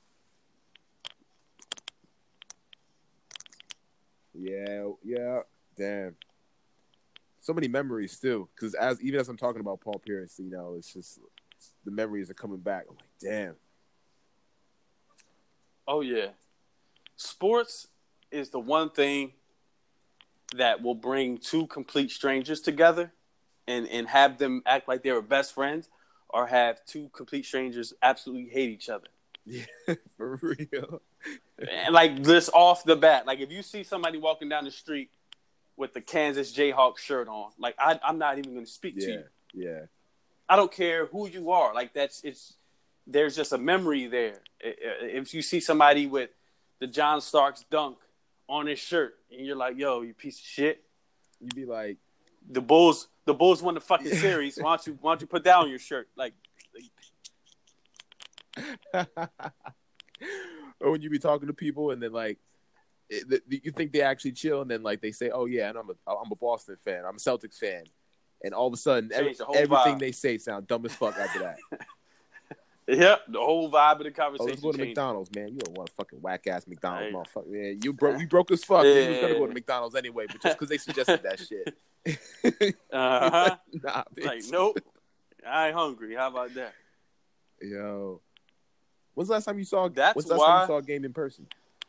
Yeah, damn. So many memories still, because even as I'm talking about Paul Pierce, you know, it's just the memories are coming back. I'm like, damn. Oh yeah, sports is the one thing that will bring two complete strangers together, and have them act like they were best friends, or have two complete strangers absolutely hate each other. Yeah, for real. And like this off the bat, like if you see somebody walking down the street with the Kansas Jayhawks shirt on, like I'm not even going to speak to you. Yeah. I don't care who you are. Like there's just a memory there. If you see somebody with the John Starks dunk on his shirt, and you're like, "Yo, you piece of shit," you'd be like, "The Bulls won the fucking series. Why don't you put that on your shirt?" Like. Or when you be talking to people and then like you think they actually chill, and then like they say, "Oh yeah, and I'm a Boston fan, I'm a Celtics fan," and all of a sudden everything vibe. They say sound dumb as fuck after that. Yep, the whole vibe of the conversation. Let's go to changed. McDonald's, man. You don't want a fucking whack ass McDonald's, motherfucker. Man, you broke as fuck. Yeah. You was gonna go to McDonald's anyway, but just because they suggested that shit. Nah, bitch. Like nope, I ain't hungry. How about that? Yo. When's the last time you saw a game in person?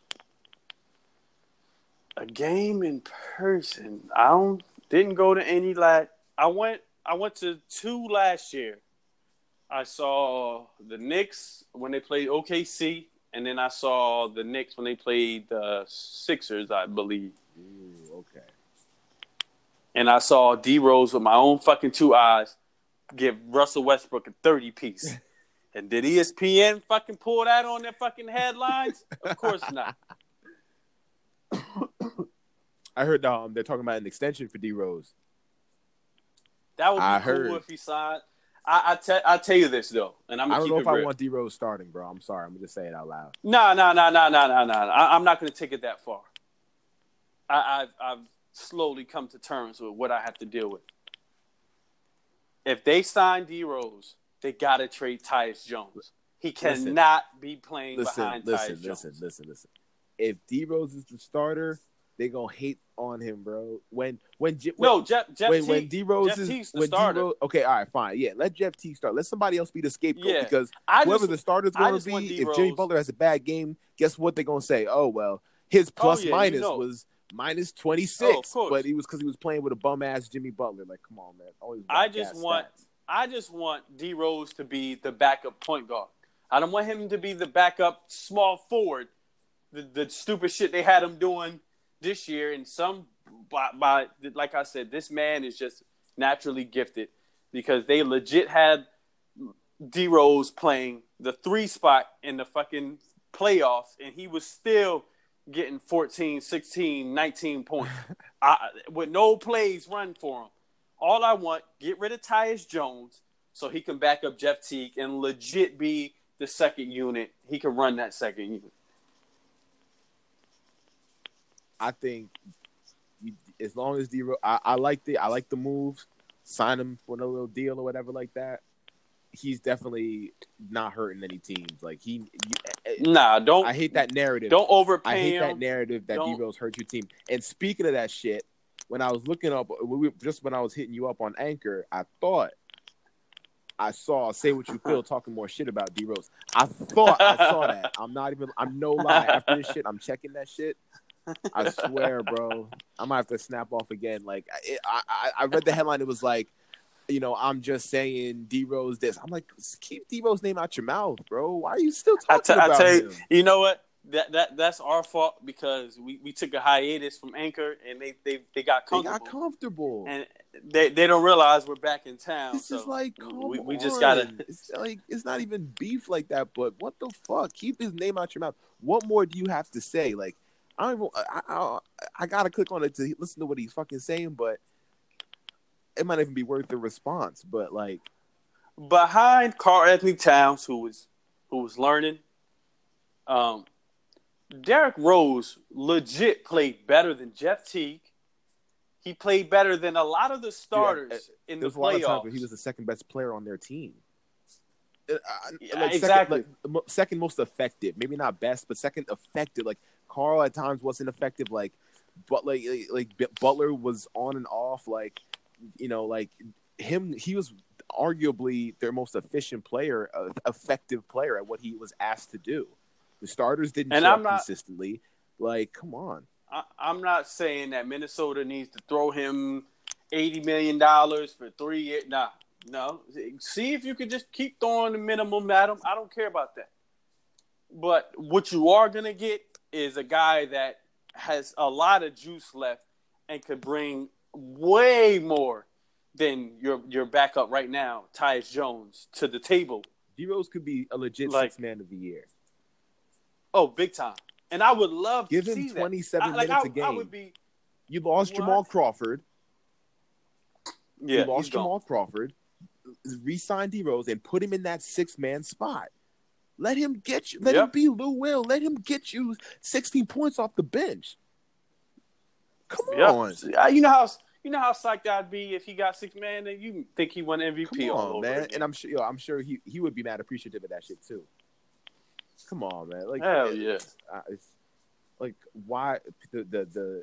A game in person. Didn't go to any I went to 2 last year. I saw the Knicks when they played OKC, and then I saw the Knicks when they played the Sixers, I believe. Ooh, okay. And I saw D-Rose with my own fucking 2 eyes give Russell Westbrook a 30-piece. And did ESPN fucking pull that on their fucking headlines? Of course not. I heard they're talking about an extension for D-Rose. That would be cool if he signed. I tell you this though, and I'm gonna keep it real. I don't know if I want D-Rose starting, bro. I'm sorry. I'm gonna just say it out loud. No. I'm not gonna take it that far. I've slowly come to terms with what I have to deal with. If they sign D-Rose, they gotta trade Tyus Jones. He cannot be playing behind Tyus Jones. Listen. If D-Rose is the starter, they gonna hate on him, bro. When D-Rose is the starter. Okay, all right, fine. Yeah, let Jeff Teague start. Let somebody else be the scapegoat because whoever the starter's gonna be, if Jimmy Butler has a bad game, guess what they're gonna say? Oh well, his minus was minus 26, but it was because he was playing with a bum ass Jimmy Butler. Like, come on, man. I just want D Rose to be the backup point guard. I don't want him to be the backup small forward. The stupid shit they had him doing this year, and by like I said, this man is just naturally gifted because they legit had D Rose playing the 3 spot in the fucking playoffs, and he was still getting 14, 16, 19 points with no plays run for him. All I want, get rid of Tyus Jones so he can back up Jeff Teague and legit be the second unit. He can run that second unit. I think as long as D-Rose, I like the move, sign him for a little deal or whatever like that. He's definitely not hurting any teams. Like don't. I hate that narrative. Don't overpay him. I hate that narrative that D-Rose hurt your team. And speaking of that shit, when I was looking up, when I was hitting you up on Anchor, I thought I saw Say What You Feel talking more shit about D-Rose. I thought I saw that. I'm no lie. After this shit, I'm checking that shit. I swear, bro. I might have to snap off again. Like, I read the headline. It was like, I'm just saying D-Rose this. I'm like, keep D-Rose name out your mouth, bro. Why are you still talking about him? I tell you, you know what? That's our fault because we took a hiatus from Anchor and they got comfortable. They got comfortable. And they don't realize we're back in town. This is like, we just gotta. It's like, it's not even beef like that. But what the fuck? Keep his name out your mouth. What more do you have to say? Like, I gotta click on it to listen to what he's fucking saying, but it might even be worth the response. But like, behind Karl-Anthony Towns, who was learning, Derrick Rose legit played better than Jeff Teague. He played better than a lot of the starters in the playoffs. A lot of times where he was the second best player on their team. Exactly. Second most effective. Maybe not best, but second effective. Like, Karl at times wasn't effective. Like, but like Butler was on and off. Like, like him, he was arguably their most efficient player, effective player at what he was asked to do. The starters didn't show up consistently. Like, come on. I'm not saying that Minnesota needs to throw him $80 million for 3 years. Nah, no. See if you could just keep throwing the minimum at him. I don't care about that. But what you are going to get is a guy that has a lot of juice left and could bring way more than your backup right now, Tyus Jones, to the table. D-Rose could be a legit sixth man of the year. Oh, big time. And I would love to see that. Give him 27 minutes a game. You lost Jamal Crawford. Yeah, you lost Jamal Crawford. Re-sign D-Rose and put him in that 6-man spot. Let him get you. Let him be Lou Will. Let him get you 16 points off the bench. Come on. You know how psyched I'd be if he got 6-man, and you think he won MVP. Come on, all over man. again. And I'm sure he would be mad appreciative of that shit too. Come on, man. Like, hell yeah. It's like, why the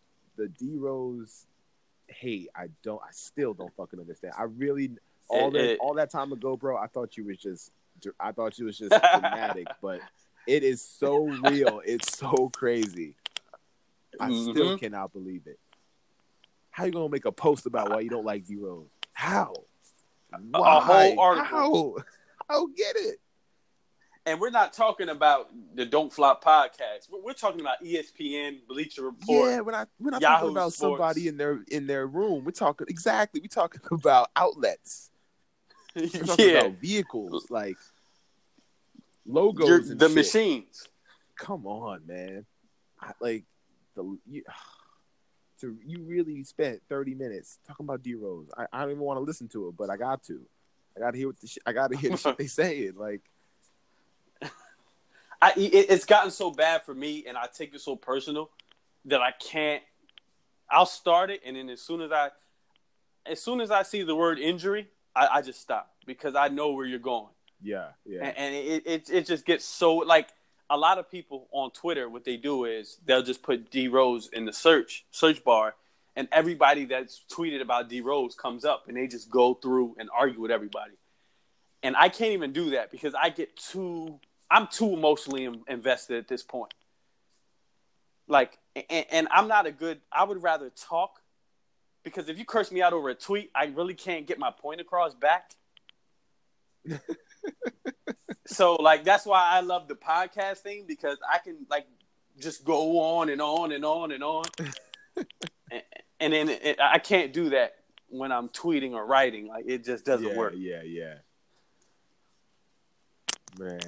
D-Rose hate? I still don't fucking understand. I really all that time ago, bro. I thought you was just dramatic, but it is so real. It's so crazy. I still cannot believe it. How you gonna make a post about why you don't like D-Rose? How? Why? A whole article. I don't get it. And we're not talking about the Don't Flop podcast. We're talking about ESPN, Bleacher Report. Yeah, we're not Yahoo talking about Sports. Somebody in their room. We're talking about outlets. We're talking about vehicles, like logos and the shit. Machines. Come on, man. You really spent 30 minutes talking about D-Rose. I don't even want to listen to it, but I got to. I got to hear the shit they saying. Like, it's gotten so bad for me, and I take it so personal that I can't. I'll start it, and then as soon as I see the word injury, I just stop because I know where you're going. Yeah. And it just gets so, like, a lot of people on Twitter, what they do is they'll just put D Rose in the search bar, and everybody that's tweeted about D Rose comes up, and they just go through and argue with everybody. And I can't even do that because I'm too emotionally invested at this point. Like, and I'm not I would rather talk because if you curse me out over a tweet, I really can't get my point across back. So, like, that's why I love the podcast thing, because I can, like, just go on and on and on and on. and then I can't do that when I'm tweeting or writing. Like, it just doesn't work. Yeah. Man,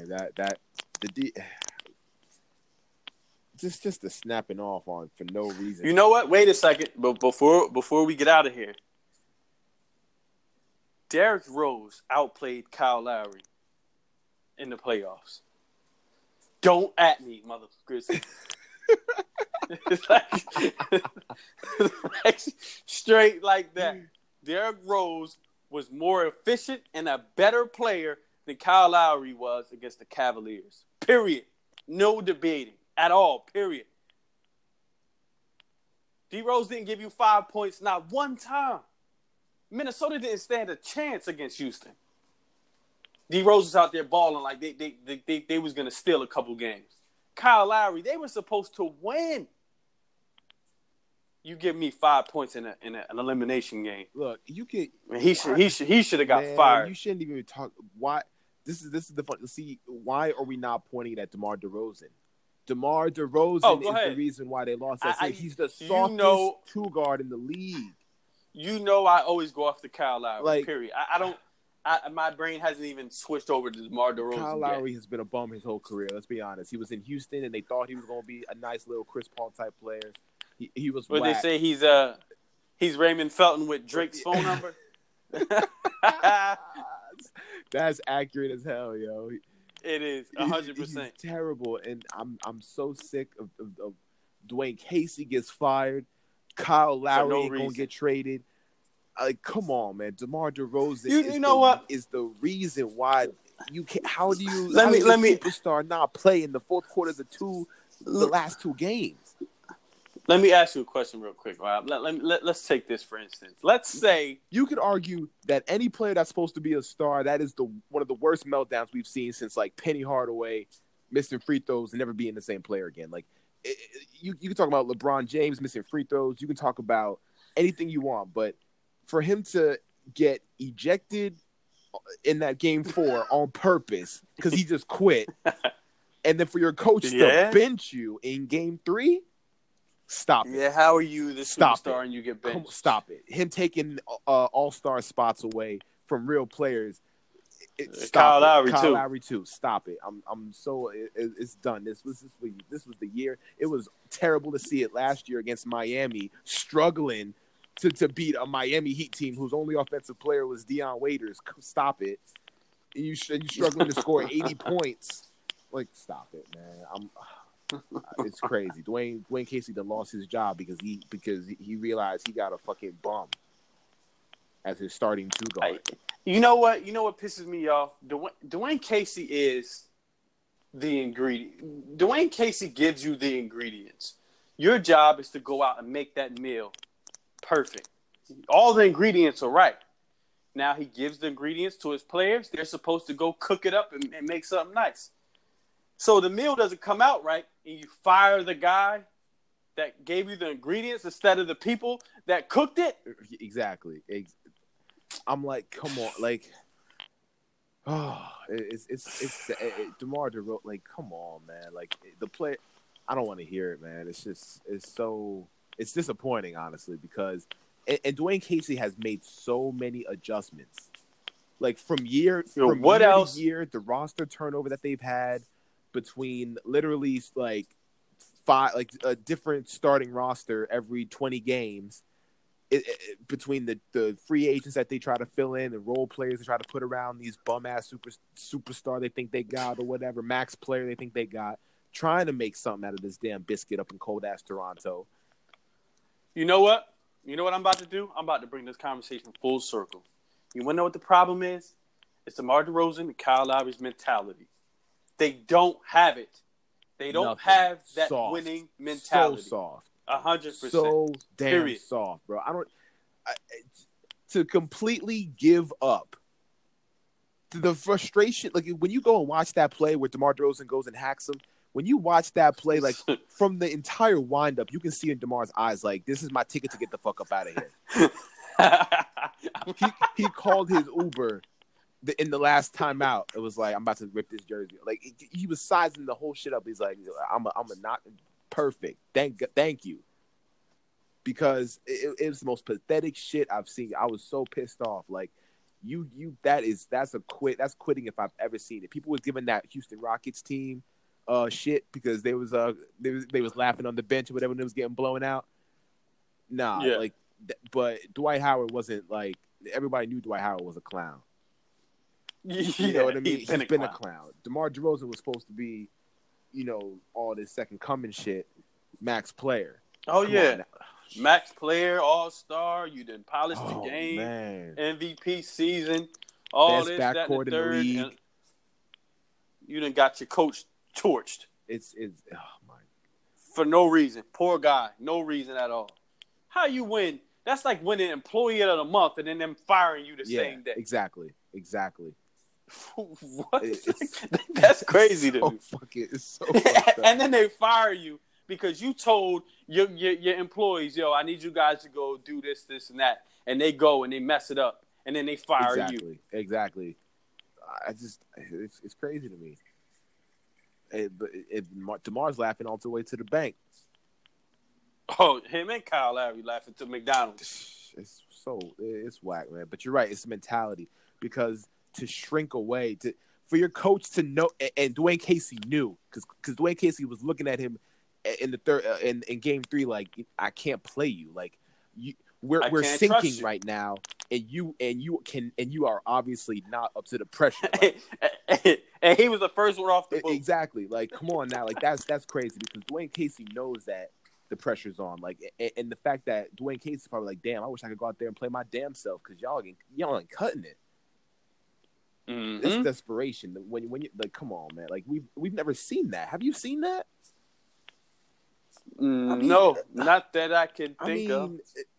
just the snapping off on for no reason. You know what? Wait a second. But before we get out of here, Derrick Rose outplayed Kyle Lowry in the playoffs. Don't at me, motherfuckers. It's like straight like that. Derrick Rose was more efficient and a better player than Kyle Lowry was against the Cavaliers. Period. No debating at all. Period. D Rose didn't give you 5 points not one time. Minnesota didn't stand a chance against Houston. D Rose was out there balling like they was gonna steal a couple games. Kyle Lowry, they were supposed to win. You give me 5 points in an elimination game. Look, you can. He should have got fired. You shouldn't even talk. Why? This is the fun. See, why are we not pointing at DeMar DeRozan? DeMar DeRozan is the reason why they lost that series. He's the softest two guard in the league. You know, I always go off the Kyle Lowry. Period. I don't. My brain hasn't even switched over to DeMar DeRozan. Kyle Lowry has been a bum his whole career. Let's be honest. He was in Houston, and they thought he was going to be a nice little Chris Paul type player. He was. But whack. They say he's Raymond Felton with Drake's phone number. That's accurate as hell, yo. It is 100%. He's terrible, and I'm so sick of Dwayne Casey gets fired. Kyle Lowry ain't gonna get traded. Like, come on, man. DeMar DeRozan is the reason why you can't. How do you let me superstar not play in the fourth quarters of the last two games? Let me ask you a question real quick, Rob. Let's take this for instance. Let's say you could argue that any player that's supposed to be a star, that is one of the worst meltdowns we've seen since like Penny Hardaway missing free throws and never being the same player again. Like you can talk about LeBron James missing free throws. You can talk about anything you want, but for him to get ejected in that game 4 on purpose because he just quit, and then for your coach to bench you in game 3. Stop it. Yeah, how are you the superstar and you get benched? Stop it. Him taking all-star spots away from real players. Kyle Lowry too. Stop it. I'm so it's done. This was the year. It was terrible to see it last year against Miami, struggling to beat a Miami Heat team whose only offensive player was Dion Waiters. Stop it. And you're struggling to score 80 points. Like, stop it, man. It's crazy. Dwayne Casey done lost his job because he realized he got a fucking bum as his starting two guard. You know what pisses me off? Dwayne Casey is the ingredient. Dwayne Casey gives you the ingredients. Your job is to go out and make that meal perfect. All the ingredients are right. Now he gives the ingredients to his players. They're supposed to go cook it up and make something nice. So the meal doesn't come out right, and you fire the guy that gave you the ingredients instead of the people that cooked it? Exactly. I'm like, come on, like, it's DeMar DeRozan. Like, come on, man. Like the play, I don't want to hear it, man. It's disappointing, honestly, because and Dwayne Casey has made so many adjustments, like from year to year, the roster turnover that they've had between literally like a different starting roster every 20 games. Between the free agents that they try to fill in, the role players they try to put around these bum-ass superstar they think they got or whatever, max player they think they got, trying to make something out of this damn biscuit up in cold-ass Toronto. You know what? I'm about to do? I'm about to bring this conversation full circle. You want to know what the problem is? It's DeMar DeRozan and Kyle Lowry's mentality. They don't have it. They don't have that winning mentality. So soft. 100%. So damn soft, bro. To completely give up. The frustration, like when you go and watch that play where DeMar DeRozan goes and hacks him, when you watch that play, like from the entire windup, you can see in DeMar's eyes, like, this is my ticket to get the fuck up out of here. he called his Uber in the last timeout. It was like, I'm about to rip this jersey. Like, he was sizing the whole shit up. He's like, I'm a not perfect. Thank you. Because it was the most pathetic shit I've seen. I was so pissed off. Like, that's quitting if I've ever seen it. People was giving that Houston Rockets team shit because they was laughing on the bench or whatever when it was getting blown out. Nah, yeah. But Dwight Howard wasn't like, everybody knew Dwight Howard was a clown. You know what I mean? He's been a clown. DeMar DeRozan was supposed to be, all this second coming shit. Max player. Oh, yeah. Max player, all-star. You didn't polish the game. Man. MVP season. All best this, that, and the third. In the league. You done got your coach torched. It's oh my. For no reason. Poor guy. No reason at all. How you win? That's like winning Employee of the Month and then them firing you the same day. Exactly. What? That's crazy to me. It's so fucked up. And then they fire you because you told your employees, yo, I need you guys to go do this, and that. And they go and they mess it up. And then they fire you. Exactly. It's crazy to me. DeMar's laughing all the way to the bank. Oh, him and Kyle Lowry laughing to McDonald's. It's whack, man. But you're right. It's mentality. Because to shrink away, for your coach to know, and Dwayne Casey knew, because Dwayne Casey was looking at him in the third in game 3, like, I can't play you. Like, we're sinking right now, and you are obviously not up to the pressure. Like, and he was the first one off the boat. Exactly. Like, come on now. Like, that's crazy because Dwayne Casey knows that the pressure's on. Like, and the fact that Dwayne Casey's probably like, damn, I wish I could go out there and play my damn self because y'all ain't cutting it. Mm-hmm. That's desperation. When you like, come on, man. Like, we've never seen that. Have you seen that? No, not that I can think of.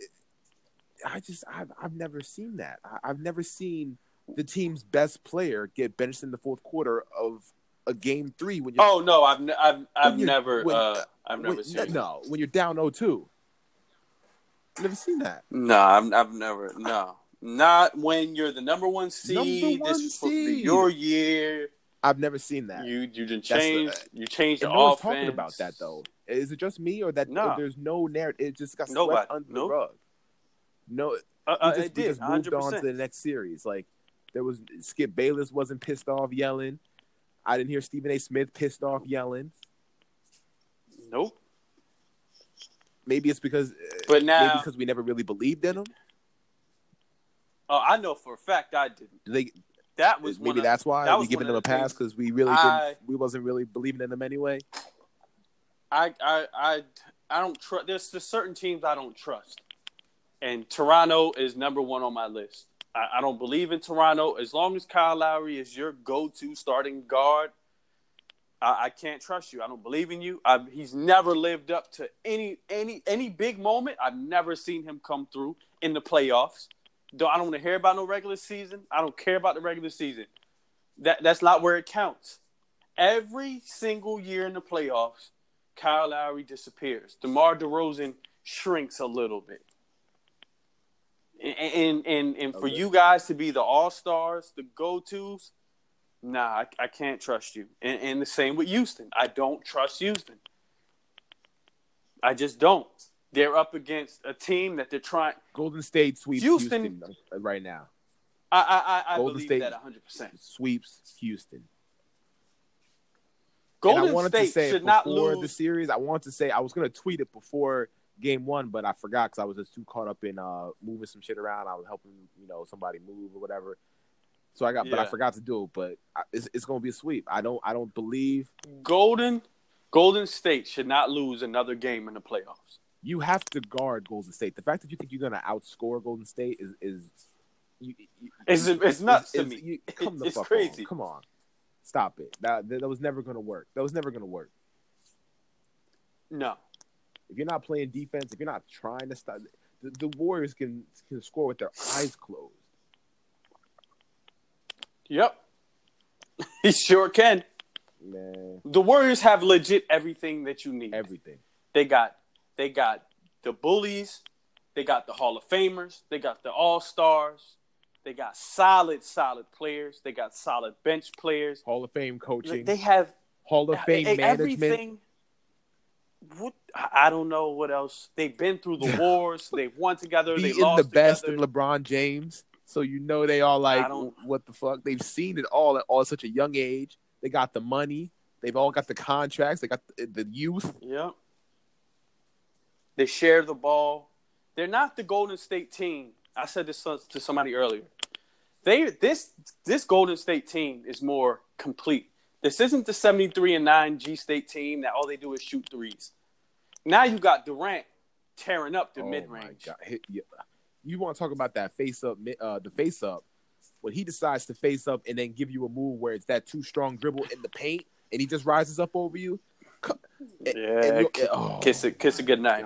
I've never seen that. I've never seen the team's best player get benched in the fourth quarter of a game 3 when you're. Oh no, I've never seen. No, when you're down 0-2. Never seen that. No, I've never. No, not when you're the number 1 seed. This is supposed to be your year. I've never seen that. You didn't change. You changed the no one's offense. talking about that though. Is it just me or that? No. There's no narrative. It just got swept under the rug. No, we just moved 100%. On to the next series. Like, there was Skip Bayless wasn't pissed off yelling. I didn't hear Stephen A. Smith pissed off yelling. Nope. Maybe it's because, we never really believed in him. Oh, I know for a fact I didn't. That's why we giving them a pass because we wasn't really believing in them anyway. I don't trust. There's certain teams I don't trust, and Toronto is number 1 on my list. I don't believe in Toronto. As long as Kyle Lowry is your go-to starting guard, I can't trust you. I don't believe in you. He's never lived up to any big moment. I've never seen him come through in the playoffs. I don't want to hear about no regular season. I don't care about the regular season. That's not where it counts. Every single year in the playoffs, Kyle Lowry disappears. DeMar DeRozan shrinks a little bit. And for you guys to be the all-stars, the go-tos, nah, I can't trust you. And the same with Houston. I don't trust Houston. I just don't. They're up against a team that they're trying. Golden State sweeps Houston right now. I believe State that 100%. Sweeps Houston. Golden State should not lose. Before the series, I wanted to say I was going to tweet it before game 1, but I forgot because I was just too caught up in moving some shit around. I was helping somebody move or whatever. So but I forgot to do it. But it's going to be a sweep. I don't believe Golden State should not lose another game in the playoffs. You have to guard Golden State. The fact that you think you're going to outscore Golden State is it's nuts to me. It's crazy. Come on. Stop it. That was never going to work. That was never going to work. No. If you're not playing defense, if you're not trying to stop, the Warriors can score with their eyes closed. Yep. He sure can. Man. The Warriors have legit everything that you need. Everything. They got the bullies. They got the Hall of Famers. They got the All-Stars. They got solid players. They got solid bench players. Hall of Fame coaching. They have Hall of Fame management. Everything. I don't know what else. They've been through the wars. They've won together. They lost the best together. in LeBron James. So they all like, what the fuck? They've seen it all at such a young age. They got the money. They've all got the contracts. They got the youth. Yep. They share the ball. They're not the Golden State team. I said this to somebody earlier. This Golden State team is more complete. This isn't the 73-9 G State team that all they do is shoot threes. Now you got Durant tearing up the mid-range. You want to talk about that face-up, the face-up, when he decides to face up and then give you a move where it's that too strong dribble in the paint and he just rises up over you. Kiss a good night.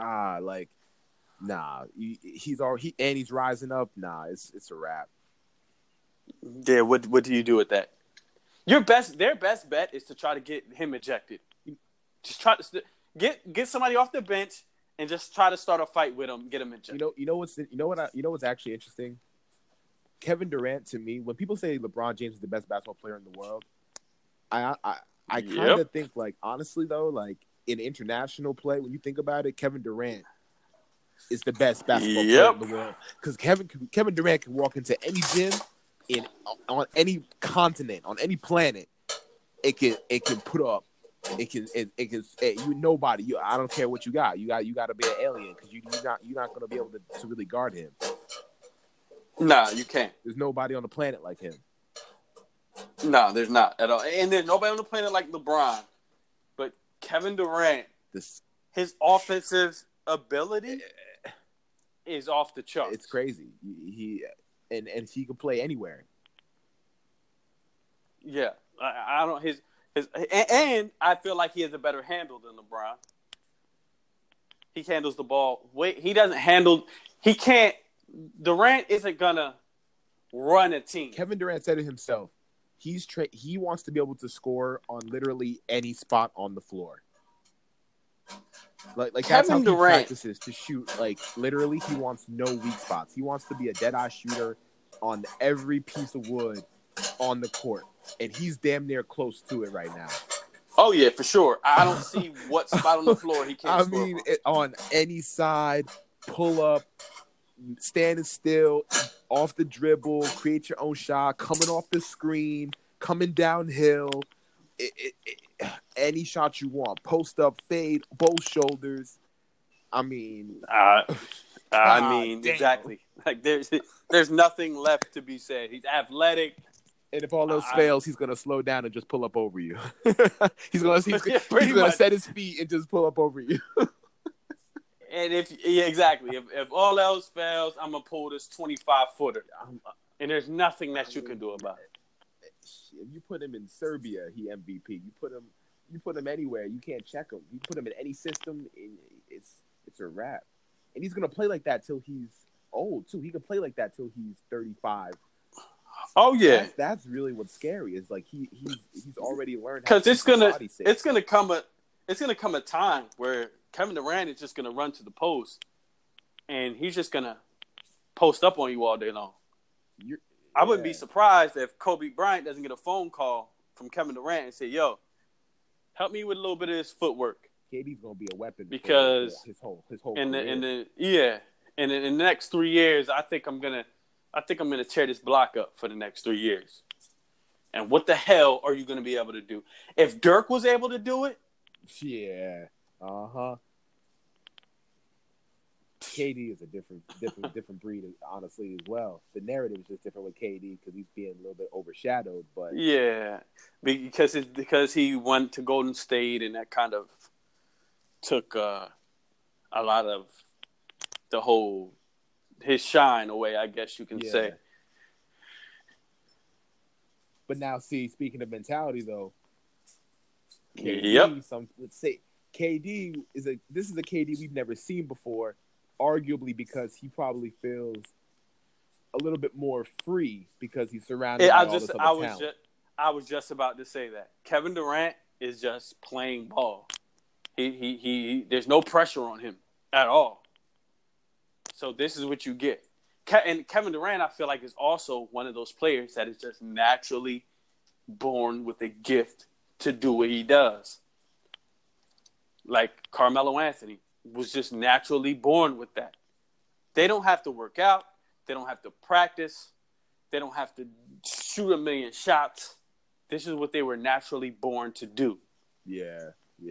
He's rising up. Nah, it's a wrap. Yeah, what do you do with that? Their best bet is to try to get him ejected. Just try to get somebody off the bench and just try to start a fight with him, get him ejected. You know what's actually interesting? Kevin Durant, to me, when people say LeBron James is the best basketball player in the world, I kind of think, like, honestly though, like in international play, when you think about it, Kevin Durant is the best basketball player in the world, because Kevin Durant can walk into any gym on any continent, on any planet. It can put up. It can nobody. I don't care what you got. You got to be an alien, because you're not going to be able to really guard him. Nah, you can't. There's nobody on the planet like him. No, there's not at all. And there's nobody on the planet like LeBron. But Kevin Durant, his offensive ability is off the charts. It's crazy. He can play anywhere. Yeah. I don't and I feel like he has a better handle than LeBron. He handles the ball. Durant isn't gonna run a team. Kevin Durant said it himself. He wants to be able to score on literally any spot on the floor. Like that's how he practices to shoot. Like, literally, he wants no weak spots. He wants to be a dead-eye shooter on every piece of wood on the court, and he's damn near close to it right now. Oh yeah, for sure. I don't see what spot on the floor he can't score from. On any side, pull up, standing still, off the dribble, create your own shot, coming off the screen, coming downhill, any shot you want, post up, fade, both shoulders. Exactly. Like there's nothing left to be said. He's athletic. And if all else fails, he's gonna slow down and just pull up over you. he's gonna set his feet and just pull up over you. And exactly. If all else fails, I'm gonna pull this 25-footer, and there's nothing that you can do about it. If you put him in Serbia, he MVP. You put him anywhere, you can't check him. You put him in any system, it's a wrap. And he's gonna play like that till he's old too. He can play like that till he's 35. Oh yeah, that's really what's scary. Is like he's already learned. Because it's gonna come a time where Kevin Durant is just gonna run to the post, and he's just gonna post up on you all day long. I wouldn't be surprised if Kobe Bryant doesn't get a phone call from Kevin Durant and say, "Yo, help me with a little bit of this footwork." KD's gonna be a weapon because his whole in the next 3 years, I think I'm gonna tear this block up for the next 3 years. And what the hell are you gonna be able to do? If Dirk was able to do it, yeah, KD is a different breed, honestly, as well. The narrative is just different with KD because he's being a little bit overshadowed. But yeah, because he went to Golden State, and that kind of took a lot of his shine away, I guess you can say. But now, see, speaking of mentality, though, KD, let's say KD this is a KD we've never seen before. Arguably because he probably feels a little bit more free because he's surrounded by all this other talent. I was just about to say that. Kevin Durant is just playing ball. He there's no pressure on him at all. So this is what you get. And Kevin Durant, I feel like, is also one of those players that is just naturally born with a gift to do what he does. Like Carmelo Anthony was just naturally born with that. They don't have to work out. They don't have to practice. They don't have to shoot a million shots. This is what they were naturally born to do. Yeah.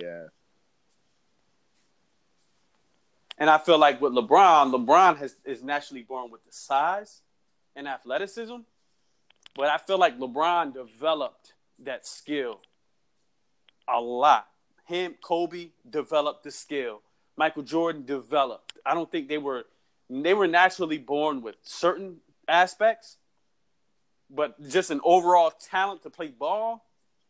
And I feel like with LeBron is naturally born with the size and athleticism. But I feel like LeBron developed that skill a lot. Kobe developed the skill. Michael Jordan developed. I don't think they were naturally born with certain aspects, but just an overall talent to play ball,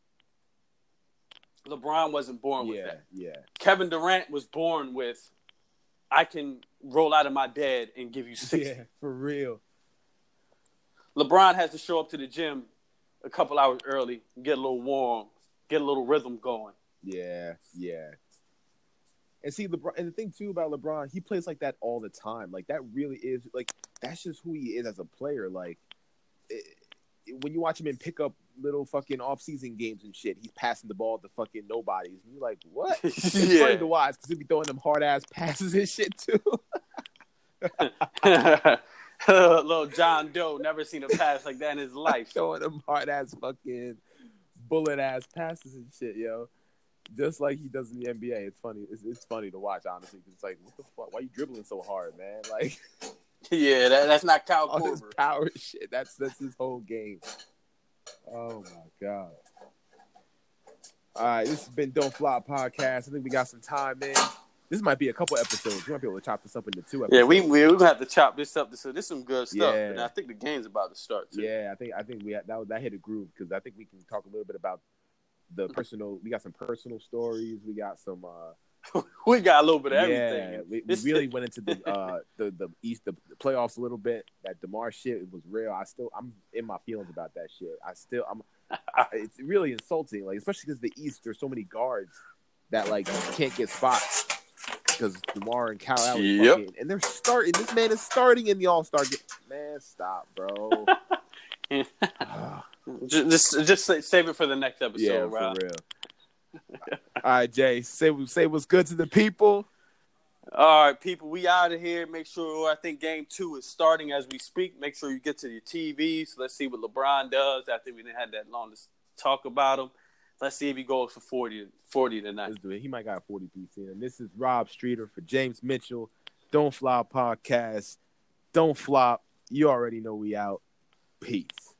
LeBron wasn't born with that. Yeah. Kevin Durant was born with, I can roll out of my bed and give you 60. Yeah, for real. LeBron has to show up to the gym a couple hours early, get a little warm, get a little rhythm going. Yeah. And see, LeBron, and the thing too about LeBron, he plays like that all the time. Like that really is like that's just who he is as a player. Like when you watch him in pick up little fucking off-season games and shit, he's passing the ball to fucking nobodies. And you're like, what? It's funny to watch because he'll be throwing them hard ass passes and shit too. Little John Doe, never seen a pass like that in his life. Throwing them hard ass fucking bullet ass passes and shit, yo. Just like he does in the NBA. It's funny. It's funny to watch, honestly. Cause it's like, what the fuck? Why you dribbling so hard, man? Like, yeah, that's not Kyle all Korver. this power shit. That's his whole game. Oh my god. All right, this has been Don't Flop Podcast. I think we got some time in. This might be a couple episodes. We might be able to chop this up into 2 episodes. Yeah, we're gonna have to chop this up. So this is some good stuff. Yeah. And I think the game's about to start too. Yeah, I think we had, that hit a groove because I think we can talk a little bit about the personal. We got some personal stories. We got some. We got a little bit of everything. Yeah, we really went into the East, the playoffs a little bit. That DeMar shit, it was real. I'm in my feelings about that shit. It's really insulting, like especially because the East, there's so many guards that like can't get spots because DeMar and Kyle Allen fucking, and they're starting. This man is starting in the All-Star game. Man, stop, bro. Just save it for the next episode, yeah, Rob. for real. All right, Jay, say what's good to the people. All right, people, we out of here. Make sure, I think Game 2 is starting as we speak. Make sure you get to your TVs. Let's see what LeBron does after we didn't have that long to talk about him. Let's see if he goes for 40 tonight. Let's do it. He might got a 40 piece in. And this is Rob Streeter for James Mitchell. Don't Flop Podcast. Don't flop. You already know we out. Peace.